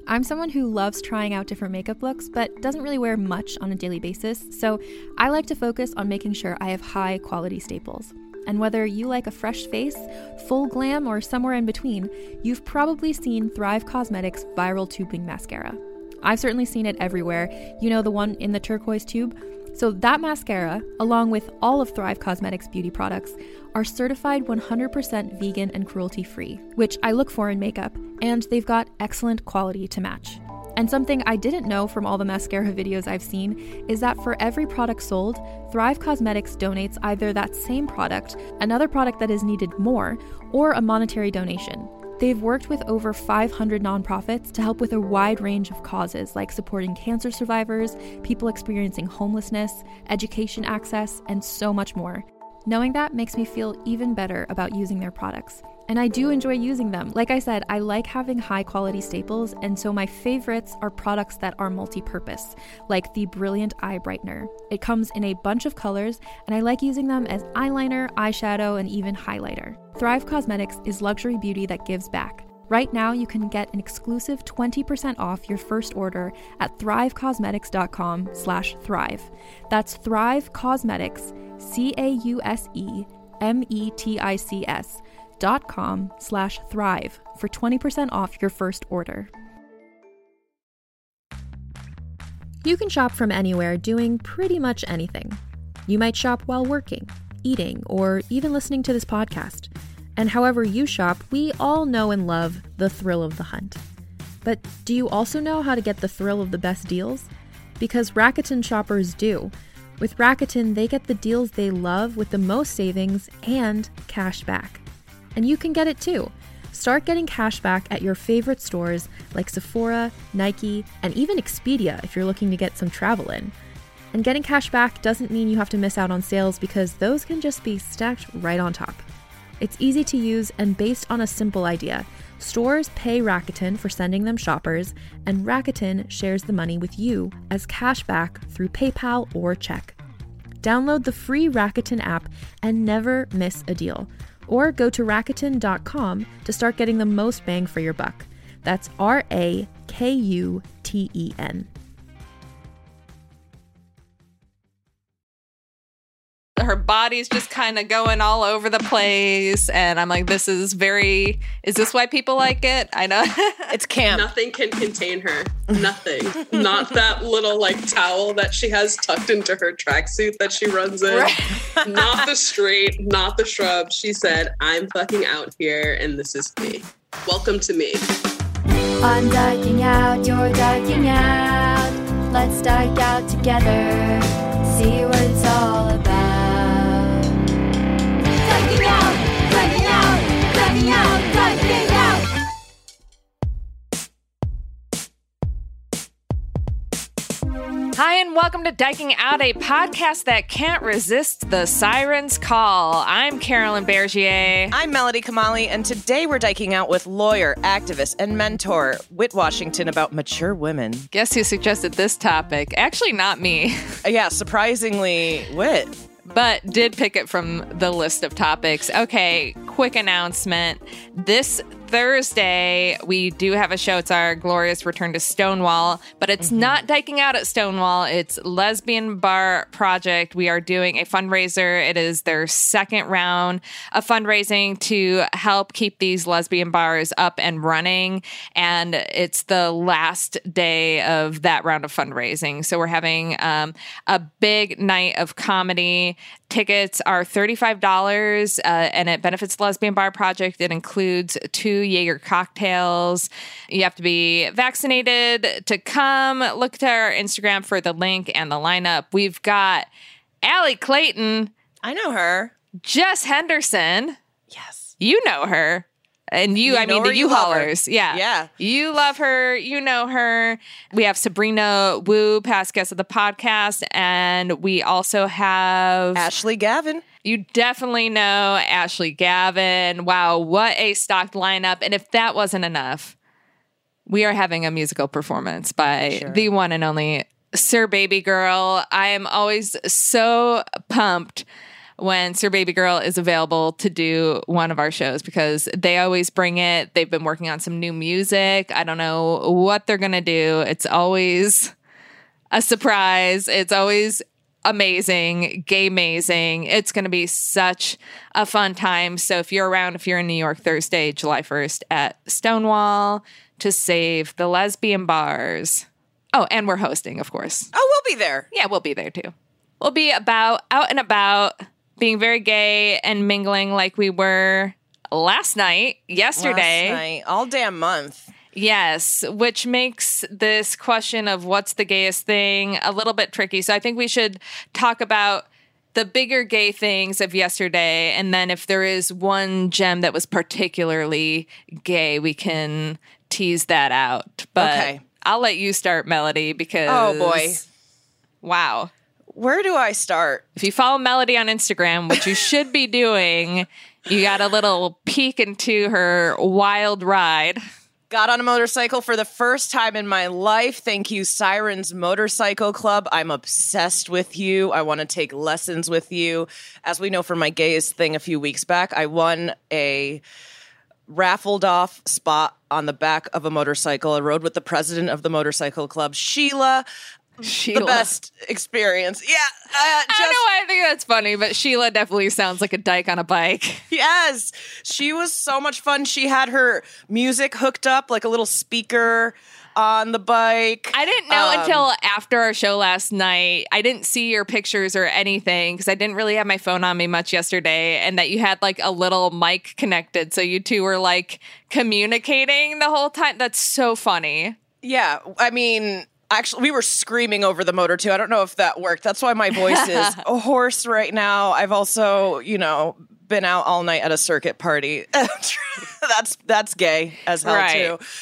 I'm someone who loves trying out different makeup looks, but doesn't really wear much on a daily basis, so I like to focus on making sure I have high quality staples. And whether you like a fresh face, full glam, or somewhere in between, you've probably seen Thrive Causemetics Viral Tubing Mascara. I've certainly seen it everywhere. You know, the one in the turquoise tube? So that mascara, along with all of Thrive Causemetics beauty products, are certified 100% vegan and cruelty-free, which I look for in makeup, and they've got excellent quality to match. And something I didn't know from all the mascara videos I've seen is that for every product sold, Thrive Causemetics donates either that same product, another product that is needed more, or a monetary donation. They've worked with over 500 nonprofits to help with a wide range of causes like supporting cancer survivors, people experiencing homelessness, education access, and so much more. Knowing that makes me feel even better about using their products. And I do enjoy using them. Like I said, I like having high quality staples, and so my favorites are products that are multi-purpose, like the Brilliant Eye Brightener. It comes in a bunch of colors, and I like using them as eyeliner, eyeshadow, and even highlighter. Thrive Causemetics is luxury beauty that gives back. Right now, you can get an exclusive 20% off your first order at thrivecausemetics.com/thrive. That's Thrive Causemetics, CAUSEMETICS.com/thrive for 20% off your first order. You can shop from anywhere doing pretty much anything. You might shop while working, eating, or even listening to this podcast. And however you shop, we all know and love the thrill of the hunt. But do you also know how to get the thrill of the best deals? Because Rakuten shoppers do. With Rakuten, they get the deals they love with the most savings and cash back. And you can get it too. Start getting cash back at your favorite stores like Sephora, Nike, and even Expedia if you're looking to get some travel in. And getting cash back doesn't mean you have to miss out on sales, because those can just be stacked right on top. It's easy to use and based on a simple idea. Stores pay Rakuten for sending them shoppers, and Rakuten shares the money with you as cash back through PayPal or check. Download the free Rakuten app and never miss a deal. Or go to Rakuten.com to start getting the most bang for your buck. That's RAKUTEN. Her body's just kind of going all over the place, and I'm like, is this why people like it? I know. It's camp. Nothing can contain her. Nothing. Not that little towel that she has tucked into her tracksuit that she runs in. Right. Not the straight, not the shrub. She said, I'm fucking out here and this is me. Welcome to me. I'm dyking out, you're dyking out. Let's dike out together. See what it's all about. Dyking out, dyking out, dyking out, dyking out. Hi, and welcome to Dyking Out, a podcast that can't resist the siren's call. I'm Carolyn Bergier. I'm Melody Kamali, and today we're dyking out with lawyer, activist, and mentor Whit Washington about mature women. Guess who suggested this topic? Actually, not me. Yeah, surprisingly, Whit. But did pick it from the list of topics. Okay, quick announcement. This Thursday, we do have a show. It's our glorious return to Stonewall, but it's not Dyking Out at Stonewall. It's Lesbian Bar Project. We are doing a fundraiser. It is their second round of fundraising to help keep these lesbian bars up and running. And it's the last day of that round of fundraising. So we're having a big night of comedy. Tickets are $35, and it benefits the Lesbian Bar Project. It includes 2 Jaeger cocktails. You have to be vaccinated to come. Look to our Instagram for the link and the lineup. We've got Allie Clayton. I know her. Jess Henderson. Yes. You know her. And the U-Haulers. Yeah. Yeah. You love her. You know her. We have Sabrina Wu, past guest of the podcast. And we also have Ashley Gavin. You definitely know Ashley Gavin. Wow, what a stocked lineup. And if that wasn't enough, we are having a musical performance by the one and only Sir Baby Girl. I am always so pumped when Sir Baby Girl is available to do one of our shows because they always bring it. They've been working on some new music. I don't know what they're going to do. It's always a surprise. It's always amazing, gay-mazing. It's going to be such a fun time. So if you're around, if you're in New York Thursday, July 1st at Stonewall to save the lesbian bars. Oh, and we're hosting, of course. Oh, we'll be there. Yeah, we'll be there too. We'll be out and about, being very gay and mingling like we were yesterday. All damn month. Yes, which makes this question of what's the gayest thing a little bit tricky. So I think we should talk about the bigger gay things of yesterday. And then if there is one gem that was particularly gay, we can tease that out. But okay. I'll let you start, Melody, because... Oh, boy. Wow. Where do I start? If you follow Melody on Instagram, which you should be doing, you got a little peek into her wild ride. Got on a motorcycle for the first time in my life. Thank you, Sirens Motorcycle Club. I'm obsessed with you. I want to take lessons with you. As we know from my gayest thing a few weeks back, I won a raffled off spot on the back of a motorcycle. I rode with the president of the motorcycle club, Sheila. The best experience. Yeah. I don't know why I think that's funny, but Sheila definitely sounds like a dyke on a bike. Yes. She was so much fun. She had her music hooked up like a little speaker on the bike. I didn't know until after our show last night. I didn't see your pictures or anything because I didn't really have my phone on me much yesterday, and that you had like a little mic connected. So you two were like communicating the whole time. That's so funny. Yeah. I mean... Actually, we were screaming over the motor, too. I don't know if that worked. That's why my voice is hoarse right now. I've also, been out all night at a circuit party. That's gay as hell, right. Too.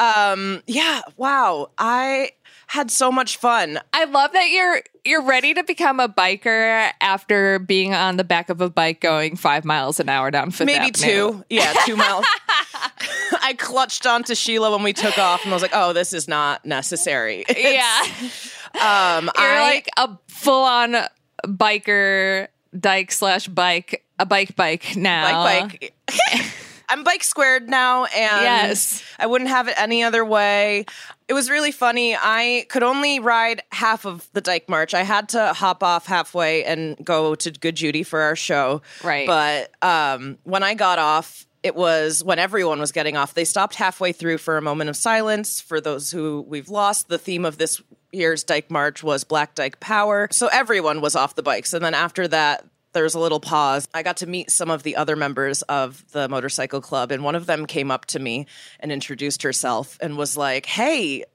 Yeah, wow. I had so much fun. I love that you're ready to become a biker after being on the back of a bike going 5 miles an hour down Fifth Avenue. Maybe 2. Yeah, 2 miles. I clutched onto Sheila when we took off and I was like, oh, this is not necessary. Yeah. You're like a full-on biker, dyke / bike, a bike now. Bike. I'm bike squared now, and yes. I wouldn't have it any other way. It was really funny. I could only ride half of the Dyke March. I had to hop off halfway and go to Good Judy for our show. Right. But when I got off, it was when everyone was getting off. They stopped halfway through for a moment of silence for those who we've lost. The theme of this year's Dyke March was Black Dyke Power. So everyone was off the bikes. And then after that, there was a little pause. I got to meet some of the other members of the motorcycle club, and one of them came up to me and introduced herself and was like, hey,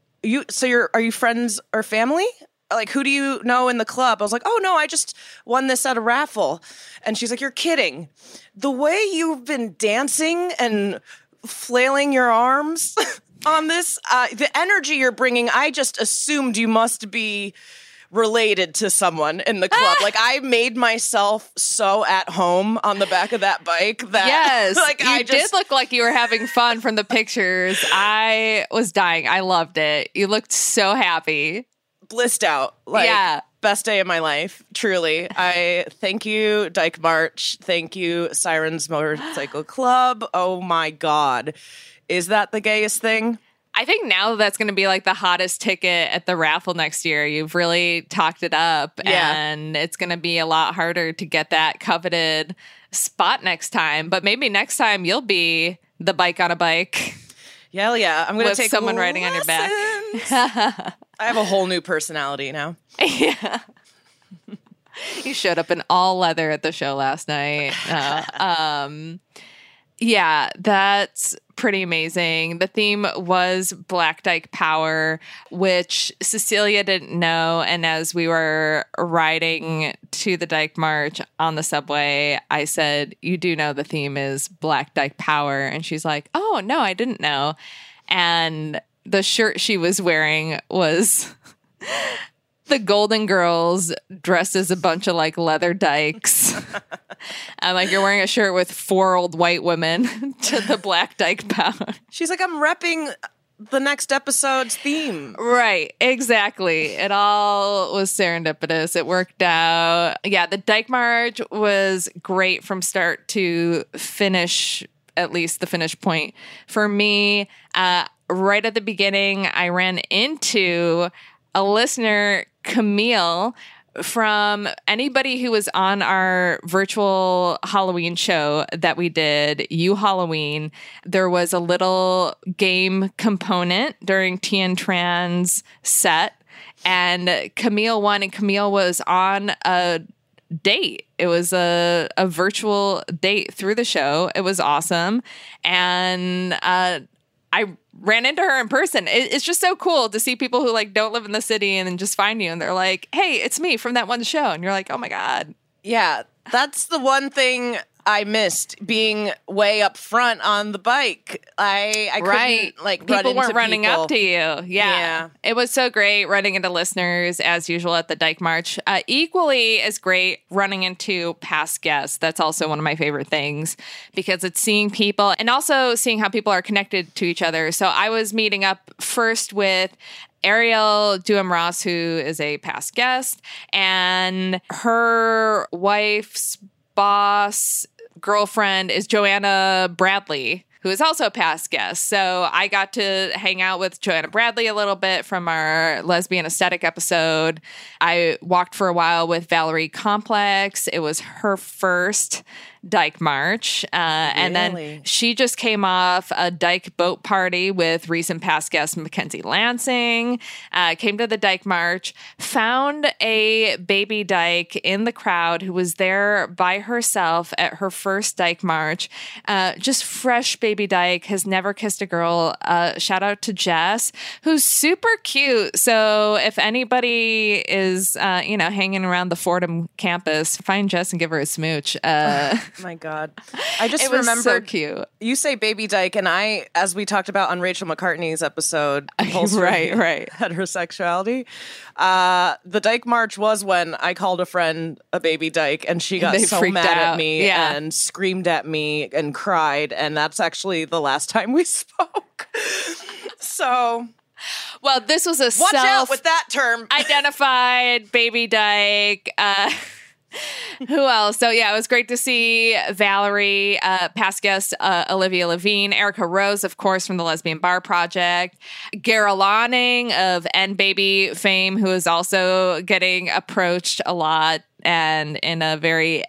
are you friends or family? Like, who do you know in the club? I was like, oh, no, I just won this at a raffle. And she's like, you're kidding. The way you've been dancing and flailing your arms on this, the energy you're bringing, I just assumed you must be related to someone in the club. Like, I made myself so at home on the back of that bike that yes, like you did look like you were having fun from the pictures. I was dying. I loved it. You looked so happy. Blissed out. Like, yeah. Best day of my life. Truly. I thank you, Dyke March. Thank you, Sirens Motorcycle Club. Oh my God. Is that the gayest thing? I think now that's going to be like the hottest ticket at the raffle next year. You've really talked it up, and it's going to be a lot harder to get that coveted spot next time. But maybe next time you'll be the bike on a bike. Hell yeah. I'm going to take someone riding on your back. I have a whole new personality now. Yeah. You showed up in all leather at the show last night. Yeah, that's pretty amazing. The theme was Black Dyke Power, which Cecilia didn't know. And as we were riding to the Dyke March on the subway, I said, you do know the theme is Black Dyke Power. And she's like, oh, no, I didn't know. And the shirt she was wearing was the Golden Girls dressed as a bunch of like leather dykes. And like you're wearing a shirt with 4 old white women to the Black Dyke Power. She's like, I'm repping the next episode's theme. Right, exactly. It all was serendipitous. It worked out. Yeah, the Dyke March was great from start to finish, at least the finish point. For me, right at the beginning, I ran into a listener, Camille, from anybody who was on our virtual Halloween show that we did, You Halloween. There was a little game component during Tien Tran's set, and Camille won, and Camille was on a date. It was a virtual date through the show. It was awesome. And I ran into her in person. It's just so cool to see people who like don't live in the city and then just find you and they're like, hey, it's me from that one show. And you're like, oh my God. Yeah, that's the one thing I missed, being way up front on the bike. I couldn't like people run into weren't running people. up to you. Yeah. It was so great running into listeners as usual at the Dyke March. Equally as great running into past guests. That's also one of my favorite things because it's seeing people and also seeing how people are connected to each other. So I was meeting up first with Ariel Duham-Ross, who is a past guest, and her wife's boss girlfriend is Joanna Bradley, who is also a past guest. So I got to hang out with Joanna Bradley a little bit from our Lesbian Aesthetic episode. I walked for a while with Valerie Complex. It was her first Dyke March. And then she just came off a Dyke boat party with recent past guest Mackenzie Lansing, came to the Dyke March, found a baby Dyke in the crowd who was there by herself at her first Dyke March. Just fresh baby Dyke, has never kissed a girl. Shout out to Jess, who's super cute. So if anybody is, hanging around the Fordham campus, find Jess and give her a smooch. My God. I just it was remembered, so cute. You say baby Dyke, and I, as we talked about on Rachel McCartney's episode, right. Heterosexuality, the Dyke March was when I called a friend a baby Dyke, and she got They so freaked mad out. at me Yeah. and screamed at me and cried, and that's actually the last time we spoke. So Well, this was a watch out with that term. identified baby Dyke. Who else? So yeah, it was great to see Valerie, past guest Olivia Levine, Erica Rose, of course, from the Lesbian Bar Project, Gara Lonning of N Baby fame, who is also getting approached a lot and in a very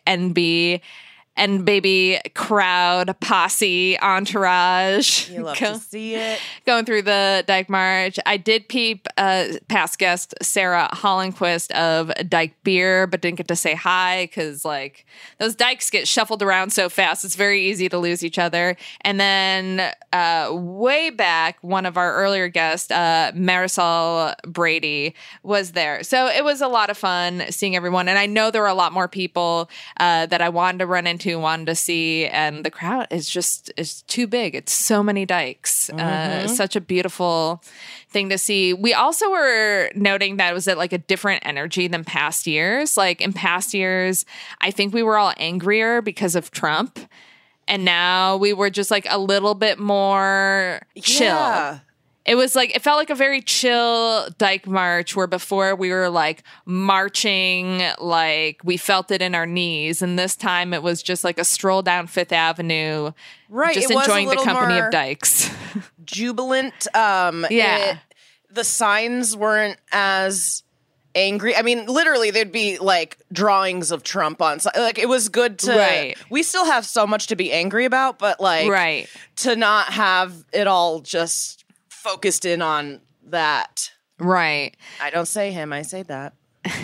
N Baby crowd, posse, entourage. You love to see it. Going through the Dyke March. I did peep past guest Sarah Hollenquist of Dyke Beer, but didn't get to say hi because like those Dykes get shuffled around so fast. It's very easy to lose each other. And then way back, one of our earlier guests, Marisol Brady, was there. So it was a lot of fun seeing everyone. And I know there were a lot more people that I wanted to run into, wanted to see, and the crowd is too big. It's so many Dykes. Such a beautiful thing to see. We also were noting that it was at like a different energy than past years. Like in past years, I think we were all angrier because of Trump. And now we were just like a little bit more chill. Yeah. It was like, it felt like a very chill Dyke March where before we were like marching, like we felt it in our knees. And this time it was just like a stroll down Fifth Avenue, Right. just It was a enjoying the little company more of Dykes. Jubilant. Yeah. The signs weren't as angry. I mean, literally, there'd be like drawings of Trump on. Like, it was good to. Right. We still have so much to be angry about, but like, Right. to not have it all just focused in on that. Right. I don't say him. I say that.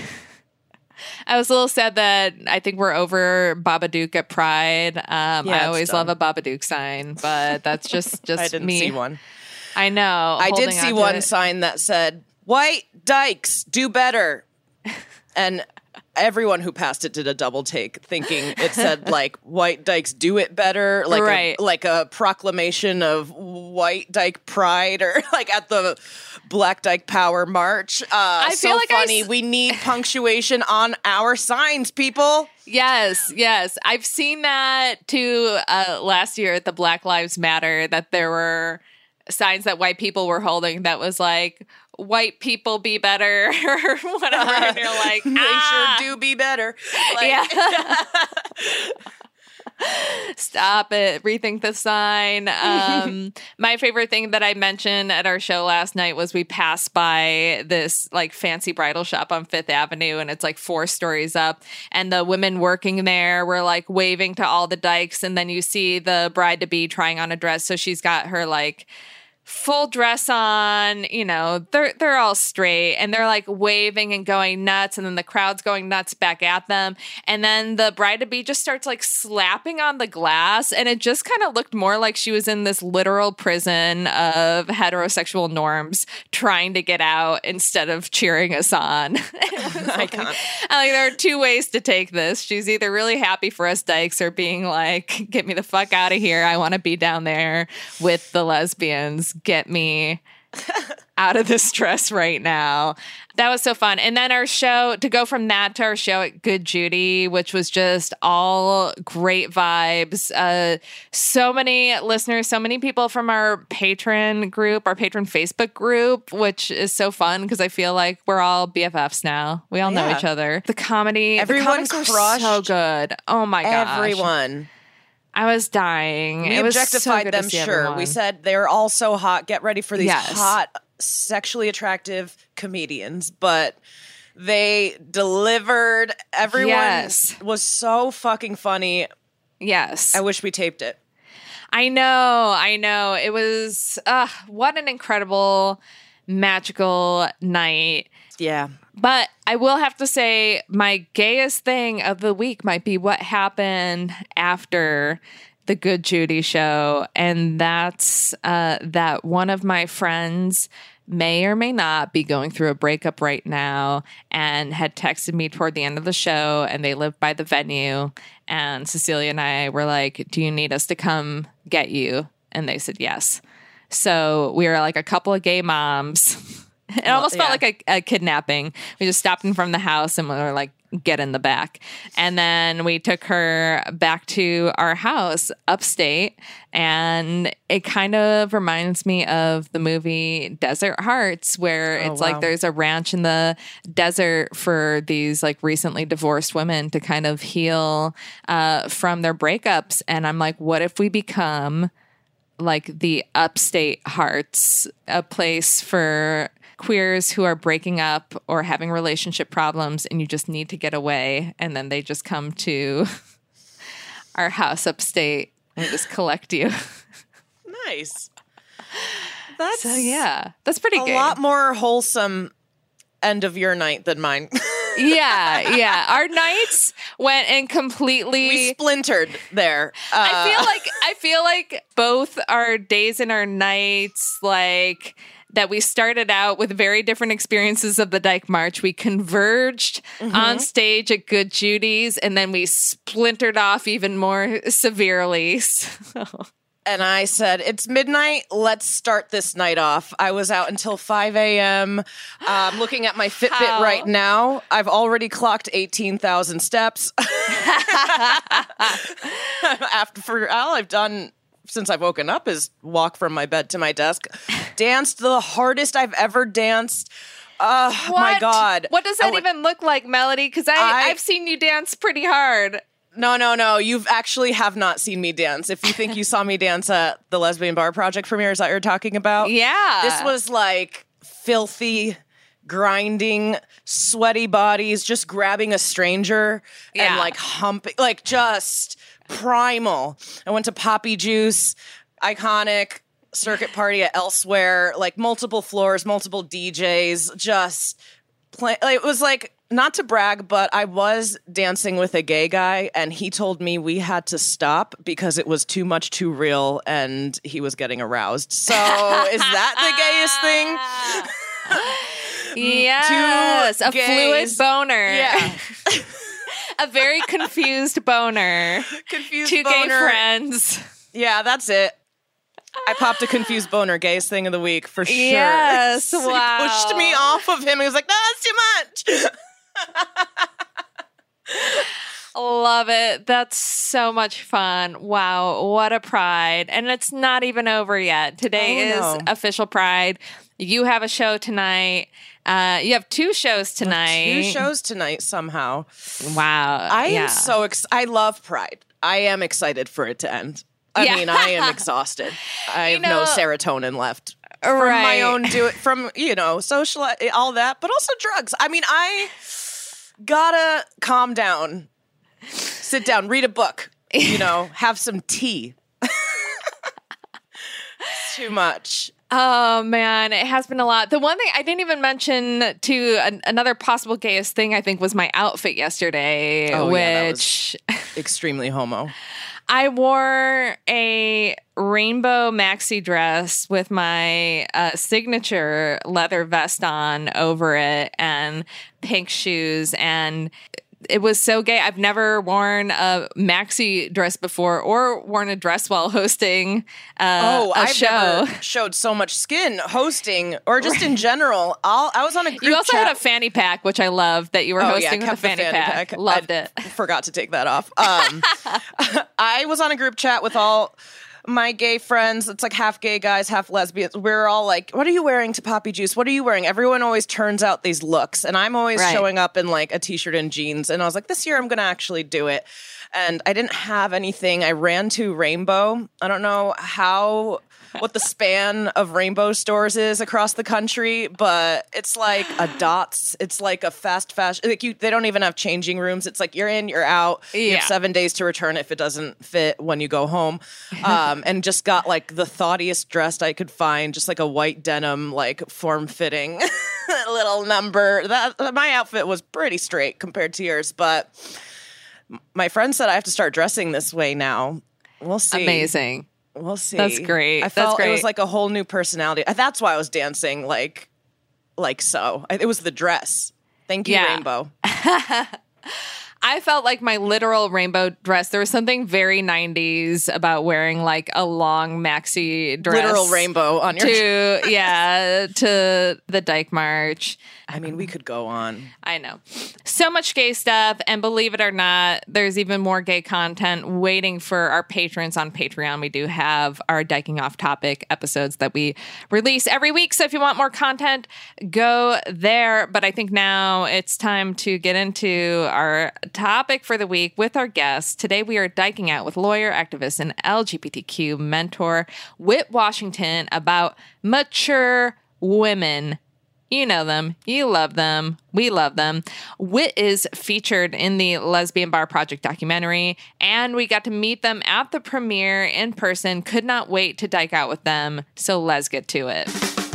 I was a little sad that I think we're over Babadook at Pride. I it's always done. love a Babadook sign, but that's just I didn't me. see one. I know. I did holding see on to one it. sign that said, "White Dykes do better," and everyone who passed it did a double take, thinking it said like "White Dykes do it better," like Right. like a proclamation of White Dyke pride, or like at the Black Dyke Power March. I so feel like funny. We need punctuation on our signs, people. Yes. I've seen that too last year at the Black Lives Matter, that there were signs that white people were holding that was like, white people be better or whatever. And you're like, They sure do be better. Like, yeah. Stop it. Rethink the sign. My favorite thing that I mentioned at our show last night was we passed by this like fancy bridal shop on Fifth Avenue, and it's like 4 stories up. And the women working there were like waving to all the dykes. And then you see the bride to be trying on a dress. So she's got her like full dress on, you know, they're all straight and they're like waving and going nuts, and then the crowd's going nuts back at them. And then the bride-to-be just starts like slapping on the glass, and it just kind of looked more like she was in this literal prison of heterosexual norms trying to get out instead of cheering us on. Like, there are 2 ways to take this. She's either really happy for us dykes or being like, get me the fuck out of here. I want to be down there with the lesbians. Get me out of this dress right now. That was so fun. And then our show, to go from that to our show at Good Judy, which was just all great vibes. So many listeners, so many people from our patron group, our patron Facebook group, which is so fun because I feel like we're all BFFs now. We all know each other. The comedy, everyone crushed. So good. Oh my gosh. Everyone. I was dying. We objectified them, sure. Everyone. We said they're all so hot. Get ready for these hot, sexually attractive comedians. But they delivered. Everyone was so fucking funny. Yes. I wish we taped it. I know. It was, what an incredible, magical night. Yeah. But I will have to say my gayest thing of the week might be what happened after the Good Judy show. And that's that one of my friends may or may not be going through a breakup right now and had texted me toward the end of the show, and they lived by the venue. And Cecilia and I were like, do you need us to come get you? And they said yes. So we were like a couple of gay moms. It almost felt like a kidnapping. We just stopped in from the house and we were like, get in the back. And then we took her back to our house upstate. And it kind of reminds me of the movie Desert Hearts, where it's like there's a ranch in the desert for these like recently divorced women to kind of heal from their breakups. And I'm like, what if we become like the Upstate Hearts, a place for queers who are breaking up or having relationship problems and you just need to get away, and then they just come to our house upstate and just collect you. Nice. That's pretty good. A lot more wholesome end of your night than mine. Yeah. Our nights went and completely we splintered there. I feel like both our days and our nights, like that we started out with very different experiences of the Dyke March. We converged on stage at Good Judy's, and then we splintered off even more severely. So. And I said, it's midnight. Let's start this night off. I was out until 5 a.m. Looking at my Fitbit right now. I've already clocked 18,000 steps. After all I've done since I've woken up is walk from my bed to my desk. Danced the hardest I've ever danced. My God. What does that even look like, Melody? Because I've seen you dance pretty hard. No. You actually have not seen me dance. If you think you saw me dance at the Lesbian Bar Project premiere, is that what you're talking about? Yeah. This was like filthy, grinding, sweaty bodies, just grabbing a stranger and like humping, like just primal. I went to Poppy Juice, iconic circuit party at Elsewhere, like multiple floors, multiple DJs, just play. It was like, not to brag, but I was dancing with a gay guy, and he told me we had to stop because it was too much, too real, and he was getting aroused. So is that the gayest thing? Yes, a fluid boner. Yeah. A very confused boner. Two boner. Gay friends. Yeah, that's it. I popped a confused boner, gayest thing of the week for sure. Yes, He pushed me off of him. He was like, no, that's too much. Love it. That's so much fun. Wow, what a Pride. And it's not even over yet. Today is official Pride. You have a show tonight. You have 2 shows tonight. 2 shows tonight somehow. Wow. I am so I love Pride. I am excited for it to end. I mean, I am exhausted. I have no serotonin left from my own from, social, all that, but also drugs. I mean, I gotta calm down, sit down, read a book, have some tea. Too much. Oh, man, it has been a lot. The one thing I didn't even mention to another possible gayest thing, I think, was my outfit yesterday, which that was extremely homo. I wore a rainbow maxi dress with my signature leather vest on over it and pink shoes, and it was so gay. I've never worn a maxi dress before or worn a dress while hosting a show. Never showed so much skin hosting or just in general. I was on a group You also chat. had a fanny pack, which I love that you were hosting with a fanny pack. Loved it. Forgot to take that off. I was on a group chat with all my gay friends. It's like half gay guys, half lesbians. We're all like, what are you wearing to Poppy Juice? What are you wearing? Everyone always turns out these looks. And I'm always showing up in like a t-shirt and jeans. And I was like, this year I'm going to actually do it. And I didn't have anything. I ran to Rainbow. I don't know what the span of Rainbow stores is across the country, but it's like a Dots. It's like a fast fashion. Like they don't even have changing rooms. It's like you're in, you're out. You have 7 days to return if it doesn't fit when you go home. And just got like the thoughtiest dress I could find, just like a white denim, like form-fitting little number. That my outfit was pretty straight compared to yours, but my friend said I have to start dressing this way now. We'll see. Amazing. We'll see. That's great. I felt it was like a whole new personality. That's why I was dancing like so. It was the dress. Thank you, Rainbow. I felt like my literal rainbow dress. There was something very 90s about wearing like a long maxi dress. Literal rainbow on your to the Dyke March. I mean, we could go on. I know. So much gay stuff. And believe it or not, there's even more gay content waiting for our patrons on Patreon. We do have our Dyking Off Topic episodes that we release every week. So if you want more content, go there. But I think now it's time to get into our topic for the week with our guests. Today we are diking out with lawyer, activist, and LGBTQ mentor Whit Washington about mature women. You know them. You love them. We love them. Whit is featured in the Lesbian Bar Project documentary, and we got to meet them at the premiere in person. Could not wait to dike out with them, so let's get to it.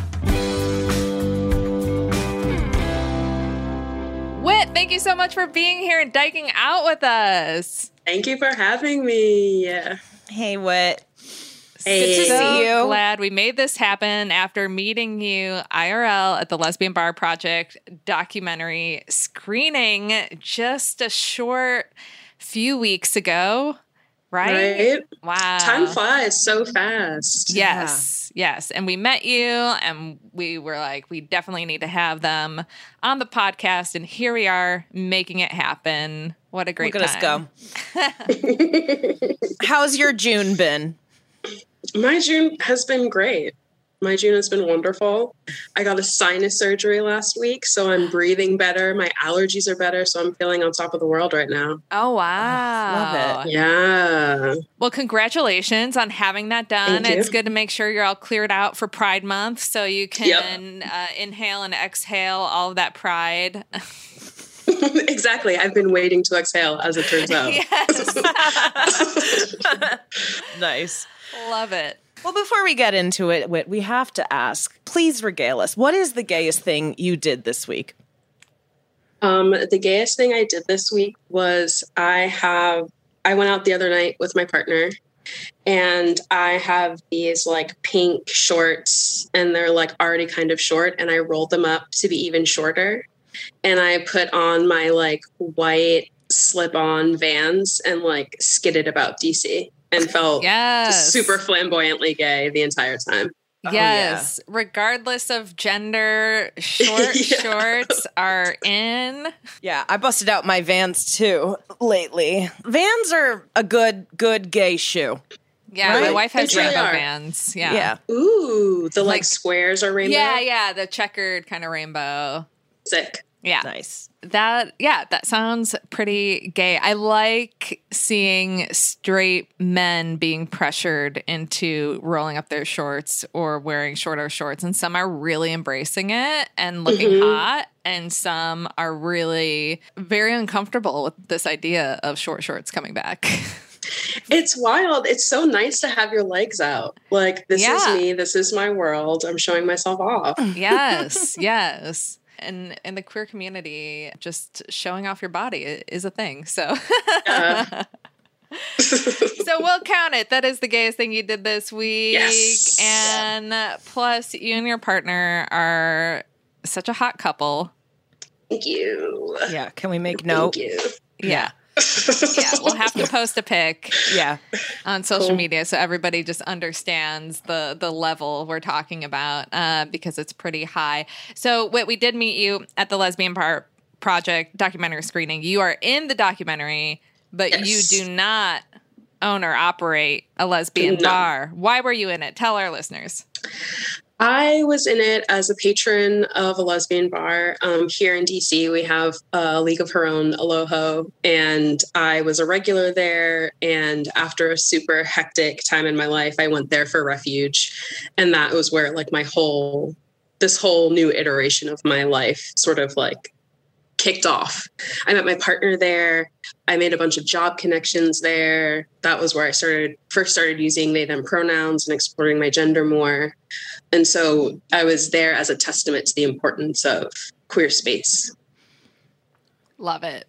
Whit, thank you so much for being here and diking out with us. Thank you for having me. Hey, Whit. Hey. Good to see you. Glad we made this happen after meeting you IRL at the Lesbian Bar Project documentary screening just a short few weeks ago, right? Wow. Time flies so fast. Yes. And we met you and we were like, we definitely need to have them on the podcast. And here we are making it happen. What a great time. Look at us go. How's your June been? My June has been great. My June has been wonderful. I got a sinus surgery last week, so I'm breathing better. My allergies are better, so I'm feeling on top of the world right now. Oh, wow. Love it. Yeah. Well, congratulations on having that done. Thank you. It's good to make sure you're all cleared out for Pride Month so you can inhale and exhale all of that pride. Exactly. I've been waiting to exhale, as it turns out. Yes. Nice. Love it. Well, before we get into it, Whit, we have to ask, please regale us. What is the gayest thing you did this week? The gayest thing I did this week was I went out the other night with my partner, and I have these like pink shorts, and they're like already kind of short, and I rolled them up to be even shorter. And I put on my like white slip-on Vans and like skidded about DC and felt just super flamboyantly gay the entire time. Yes, regardless of gender, short shorts are in. Yeah, I busted out my Vans too lately. Vans are a good gay shoe. Yeah, Right? my wife has They really rainbow are. Vans. Yeah. Yeah. Ooh, the like squares are rainbow. Yeah, the checkered kind of rainbow. Sick. Yeah. Nice. That sounds pretty gay. I like seeing straight men being pressured into rolling up their shorts or wearing shorter shorts, and some are really embracing it and looking hot, and some are really very uncomfortable with this idea of short shorts coming back. It's wild. It's so nice to have your legs out. Like, this is me. This is my world. I'm showing myself off. Yes. And in the queer community, just showing off your body is a thing. So, so we'll count it. That is the gayest thing you did this week. Yes. And plus, you and your partner are such a hot couple. Thank you. Yeah, can we make note? Thank you. Yeah. Yeah, we'll have to post a pic on social media so everybody just understands the level we're talking about because it's pretty high. So we did meet you at the Lesbian Project documentary screening. You are in the documentary, but you do not own or operate a lesbian bar. Why were you in it? Tell our listeners. I was in it as a patron of a lesbian bar. Here in DC, we have a League of Her Own, Aloho, and I was a regular there. And after a super hectic time in my life, I went there for refuge. And that was where like this whole new iteration of my life sort of like kicked off. I met my partner there. I made a bunch of job connections there. That was where I first started using they, them pronouns and exploring my gender more. And so I was there as a testament to the importance of queer space. Love it.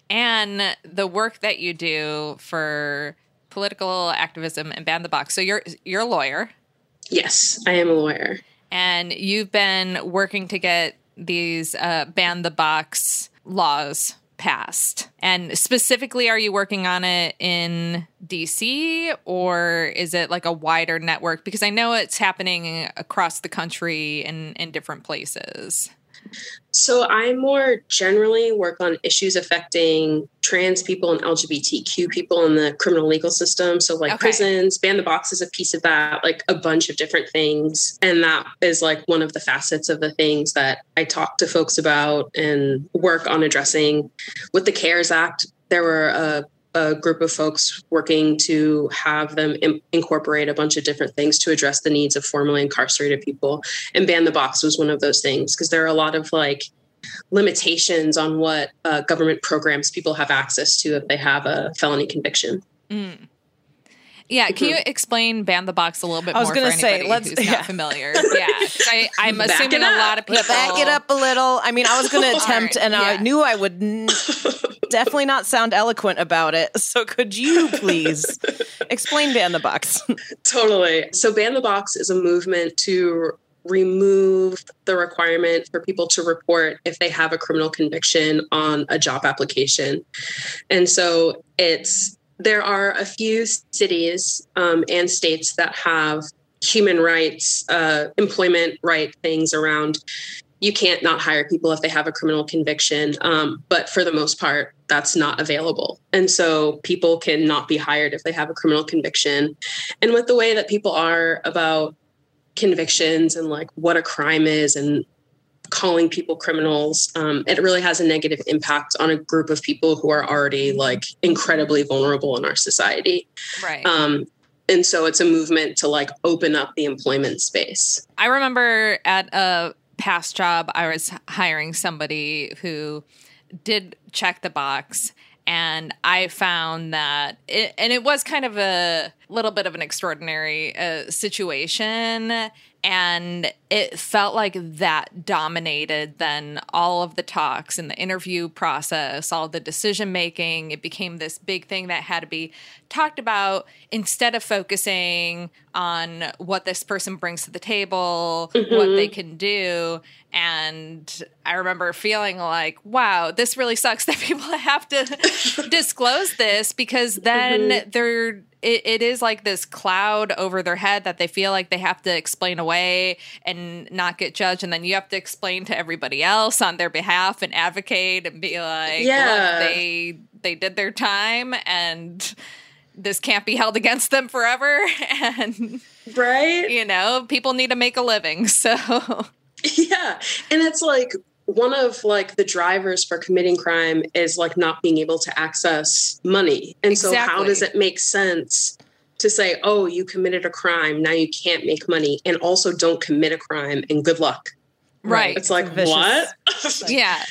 And the work that you do for political activism and Ban the Box. So you're a lawyer. Yes, I am a lawyer. And you've been working to get these Ban the Box laws passed. And specifically, are you working on it in DC, or is it like a wider network? Because I know it's happening across the country in different places. So I more generally work on issues affecting trans people and LGBTQ people in the criminal legal system. So like prisons, Ban the Box is a piece of that, like a bunch of different things. And that is like one of the facets of the things that I talk to folks about and work on addressing. With the CARES Act, there were a group of folks working to have them incorporate a bunch of different things to address the needs of formerly incarcerated people. And Ban the Box was one of those things because there are a lot of like limitations on what government programs people have access to if they have a felony conviction. Mm. Yeah, can you explain Ban the Box a little bit more for anybody who's not familiar? Yeah, I'm assuming a lot of people... Back it up a little. I mean, I was going to attempt, and I knew I would definitely not sound eloquent about it. So could you please explain Ban the Box? Totally. So Ban the Box is a movement to remove the requirement for people to report if they have a criminal conviction on a job application. And so there are a few cities and states that have human rights, employment right things around. You can't not hire people if they have a criminal conviction. But for the most part, that's not available. And so people can not be hired if they have a criminal conviction. And with the way that people are about convictions and like what a crime is and calling people criminals, it really has a negative impact on a group of people who are already like incredibly vulnerable in our society. Right. And so it's a movement to like open up the employment space. I remember at a past job, I was hiring somebody who did check the box. And I found that it was kind of a little bit of an extraordinary situation. And it felt like that dominated then all of the talks and the interview process, all the decision making. It became this big thing that had to be talked about instead of focusing on what this person brings to the table, what they can do. And I remember feeling like, wow, this really sucks that people have to disclose this because then it is like this cloud over their head that they feel like they have to explain away and not get judged. And then you have to explain to everybody else on their behalf and advocate and be like, Yeah. look, they did their time and this can't be held against them forever. And, Right? you know, people need to make a living. So, Yeah. And it's like one of like the drivers for committing crime is like not being able to access money. And so how Exactly. does it make sense to say, oh, you committed a crime, now you can't make money, and also don't commit a crime and good luck? right. It's like, vicious- what? Yeah.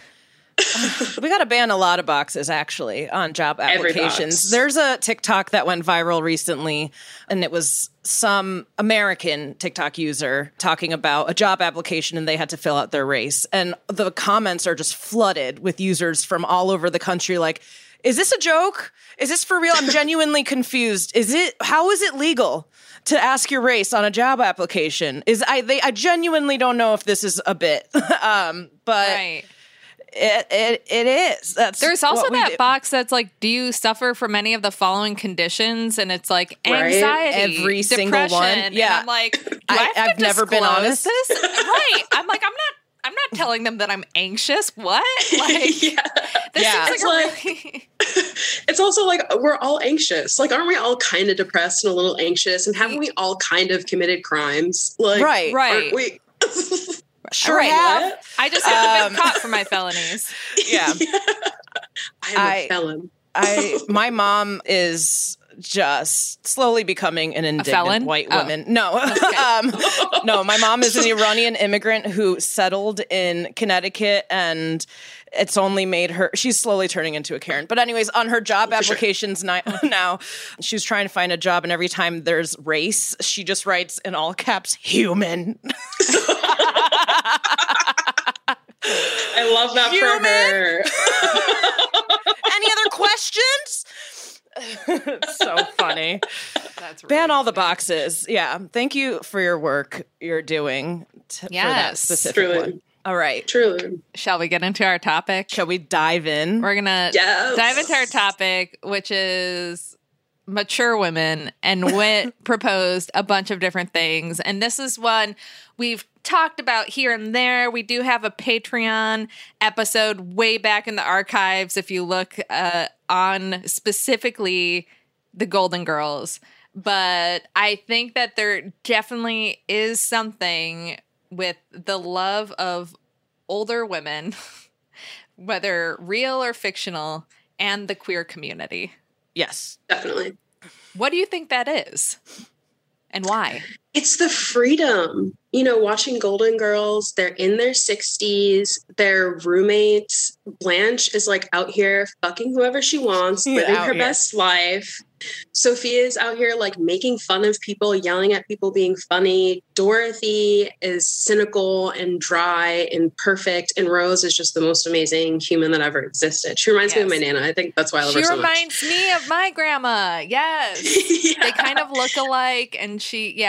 We got to ban a lot of boxes, actually, on job Every applications. box. There's a TikTok that went viral recently, and it was some American TikTok user talking about a job application, and they had to fill out their race. And the comments are just flooded with users from all over the country like, is this a joke? Is this for real? I'm genuinely confused. How is it legal to ask your race on a job application? I genuinely don't know if this is a bit. But Right. It is. There's also what we that do. box that's like, do you suffer from any of the following conditions? And it's like Right. anxiety, Every single one. depression. Yeah. And I'm like, do I have to I've never been disclose honest. this? Right. I'm like, I'm not telling them that I'm anxious. What? Like, Yeah. this Yeah. seems It's like, like- a really It's also like we're all anxious. Like, aren't we all kind of depressed and a little anxious? And haven't we all kind of committed crimes? Like, Right. Right. aren't we? Sure Right. have. I just haven't been caught for my felonies. Yeah. I'm a felon. My mom is just slowly becoming an indignant felon? white Oh. woman. No. No, my mom is an Iranian immigrant who settled in Connecticut, and it's only made her, she's slowly turning into a Karen. But anyways, on her job applications now, she's trying to find a job, and every time there's race, she just writes in all caps, human. I love that Human? for her. Any other questions? It's so funny. That's really Ban all the boxes. Yeah. Thank you for your work you're doing for that Yes. specific Truly. one. All right. Truly. Shall we get into our topic? Shall we dive in? We're going to Yes. dive into our topic, which is mature women. And Wit proposed a bunch of different things. And this is one we've talked about here and there. We do have a Patreon episode way back in the archives if you look on specifically the Golden Girls. But I think that there definitely is something with the love of older women, whether real or fictional, and the queer community. Yes. Definitely. What do you think that is? And why? It's the freedom. You know, watching Golden Girls, they're in their 60s, they're roommates. Blanche is like out here fucking whoever she wants, living out her here. best life. Sophia's out here like making fun of people, yelling at people being funny. Dorothy is cynical and dry and perfect. And Rose is just the most amazing human that ever existed. She reminds me of my Yes. Nana. I think that's why I love She her so reminds me of my grandma. Yes. much. They kind of look alike. And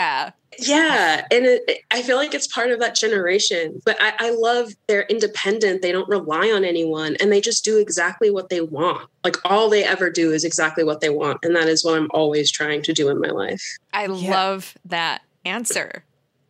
Yeah, and I feel like it's part of that generation. But I love they're independent. They don't rely on anyone, and they just do exactly what they want. Like all they ever do is exactly what they want, and that is what I'm always trying to do in my life. I love that answer.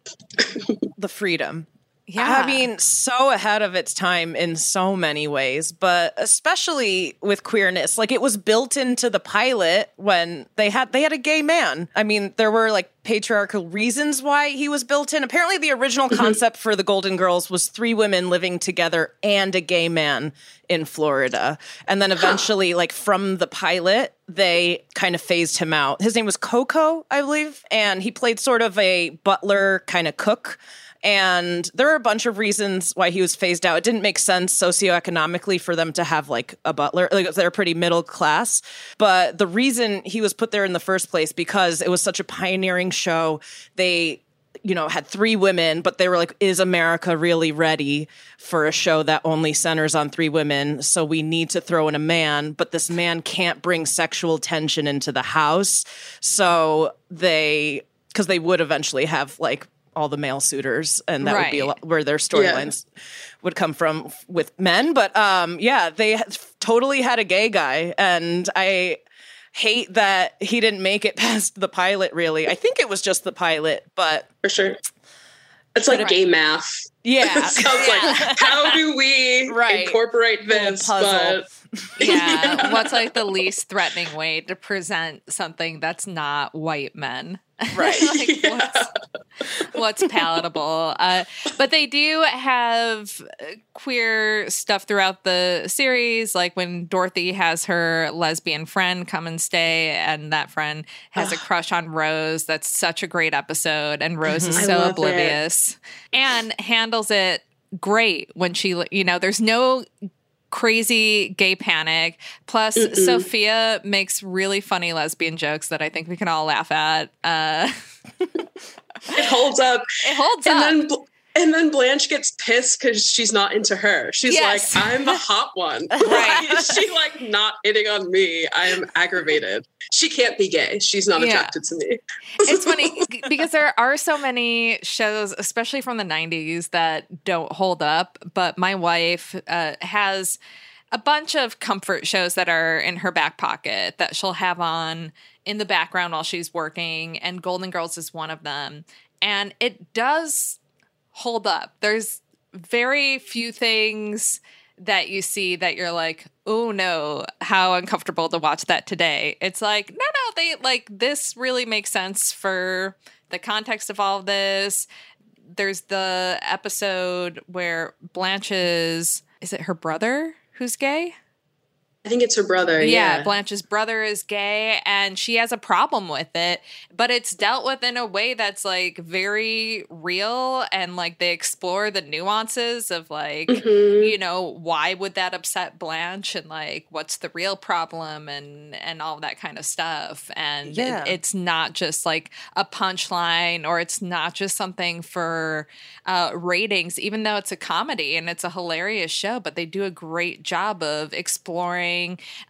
The freedom. Yeah. I mean, so ahead of its time in so many ways, but especially with queerness. Like, it was built into the pilot when they had a gay man. I mean, there were like patriarchal reasons why he was built in. Apparently, the original concept for the Golden Girls was 3 women living together and a gay man in Florida. And then eventually, like from the pilot, they kind of phased him out. His name was Coco, I believe, and he played sort of a butler kind of cook. And there are a bunch of reasons why he was phased out. It didn't make sense socioeconomically for them to have like a butler. Like, they're pretty middle class. But the reason he was put there in the first place, because it was such a pioneering show, they, you know, had 3 women, but they were like, is America really ready for a show that only centers on 3 women? So we need to throw in a man, but this man can't bring sexual tension into the house. So because they would eventually have like all the male suitors, and that would be a lot where their storylines would come from with men. But they totally had a gay guy, and I hate that he didn't make it past the pilot, really. I think it was just the pilot, but... For sure. It's like gay math. Yeah. It sounds like, how do we incorporate this? But yeah. What's like the least threatening way to present something that's not white men? Right. What's palatable. But they do have queer stuff throughout the series, like when Dorothy has her lesbian friend come and stay, and that friend has a crush on Rose. That's such a great episode, and Rose is so oblivious and handles it great when she, there's no crazy gay panic. Plus, Sophia makes really funny lesbian jokes that I think we can all laugh at. It holds up. It holds up. And then Blanche gets pissed because she's not into her. She's like, I'm the hot one. Right. She's like not hitting on me. I am aggravated. She can't be gay. She's not attracted to me. It's funny because there are so many shows, especially from the 90s, that don't hold up. But my wife has a bunch of comfort shows that are in her back pocket that she'll have on in the background while she's working. And Golden Girls is one of them. And it does hold up. There's very few things that you see that you're like, oh no, how uncomfortable to watch that today. It's like, no, they like, this really makes sense for the context of all of this. There's the episode where Blanche's, is it her brother who's gay? I think it's her brother. Yeah. Blanche's brother is gay and she has a problem with it, but it's dealt with in a way that's like very real, and like they explore the nuances of like, why would that upset Blanche, and like what's the real problem, and all that kind of stuff. And it's not just like a punchline, or it's not just something for ratings, even though it's a comedy and it's a hilarious show, but they do a great job of exploring.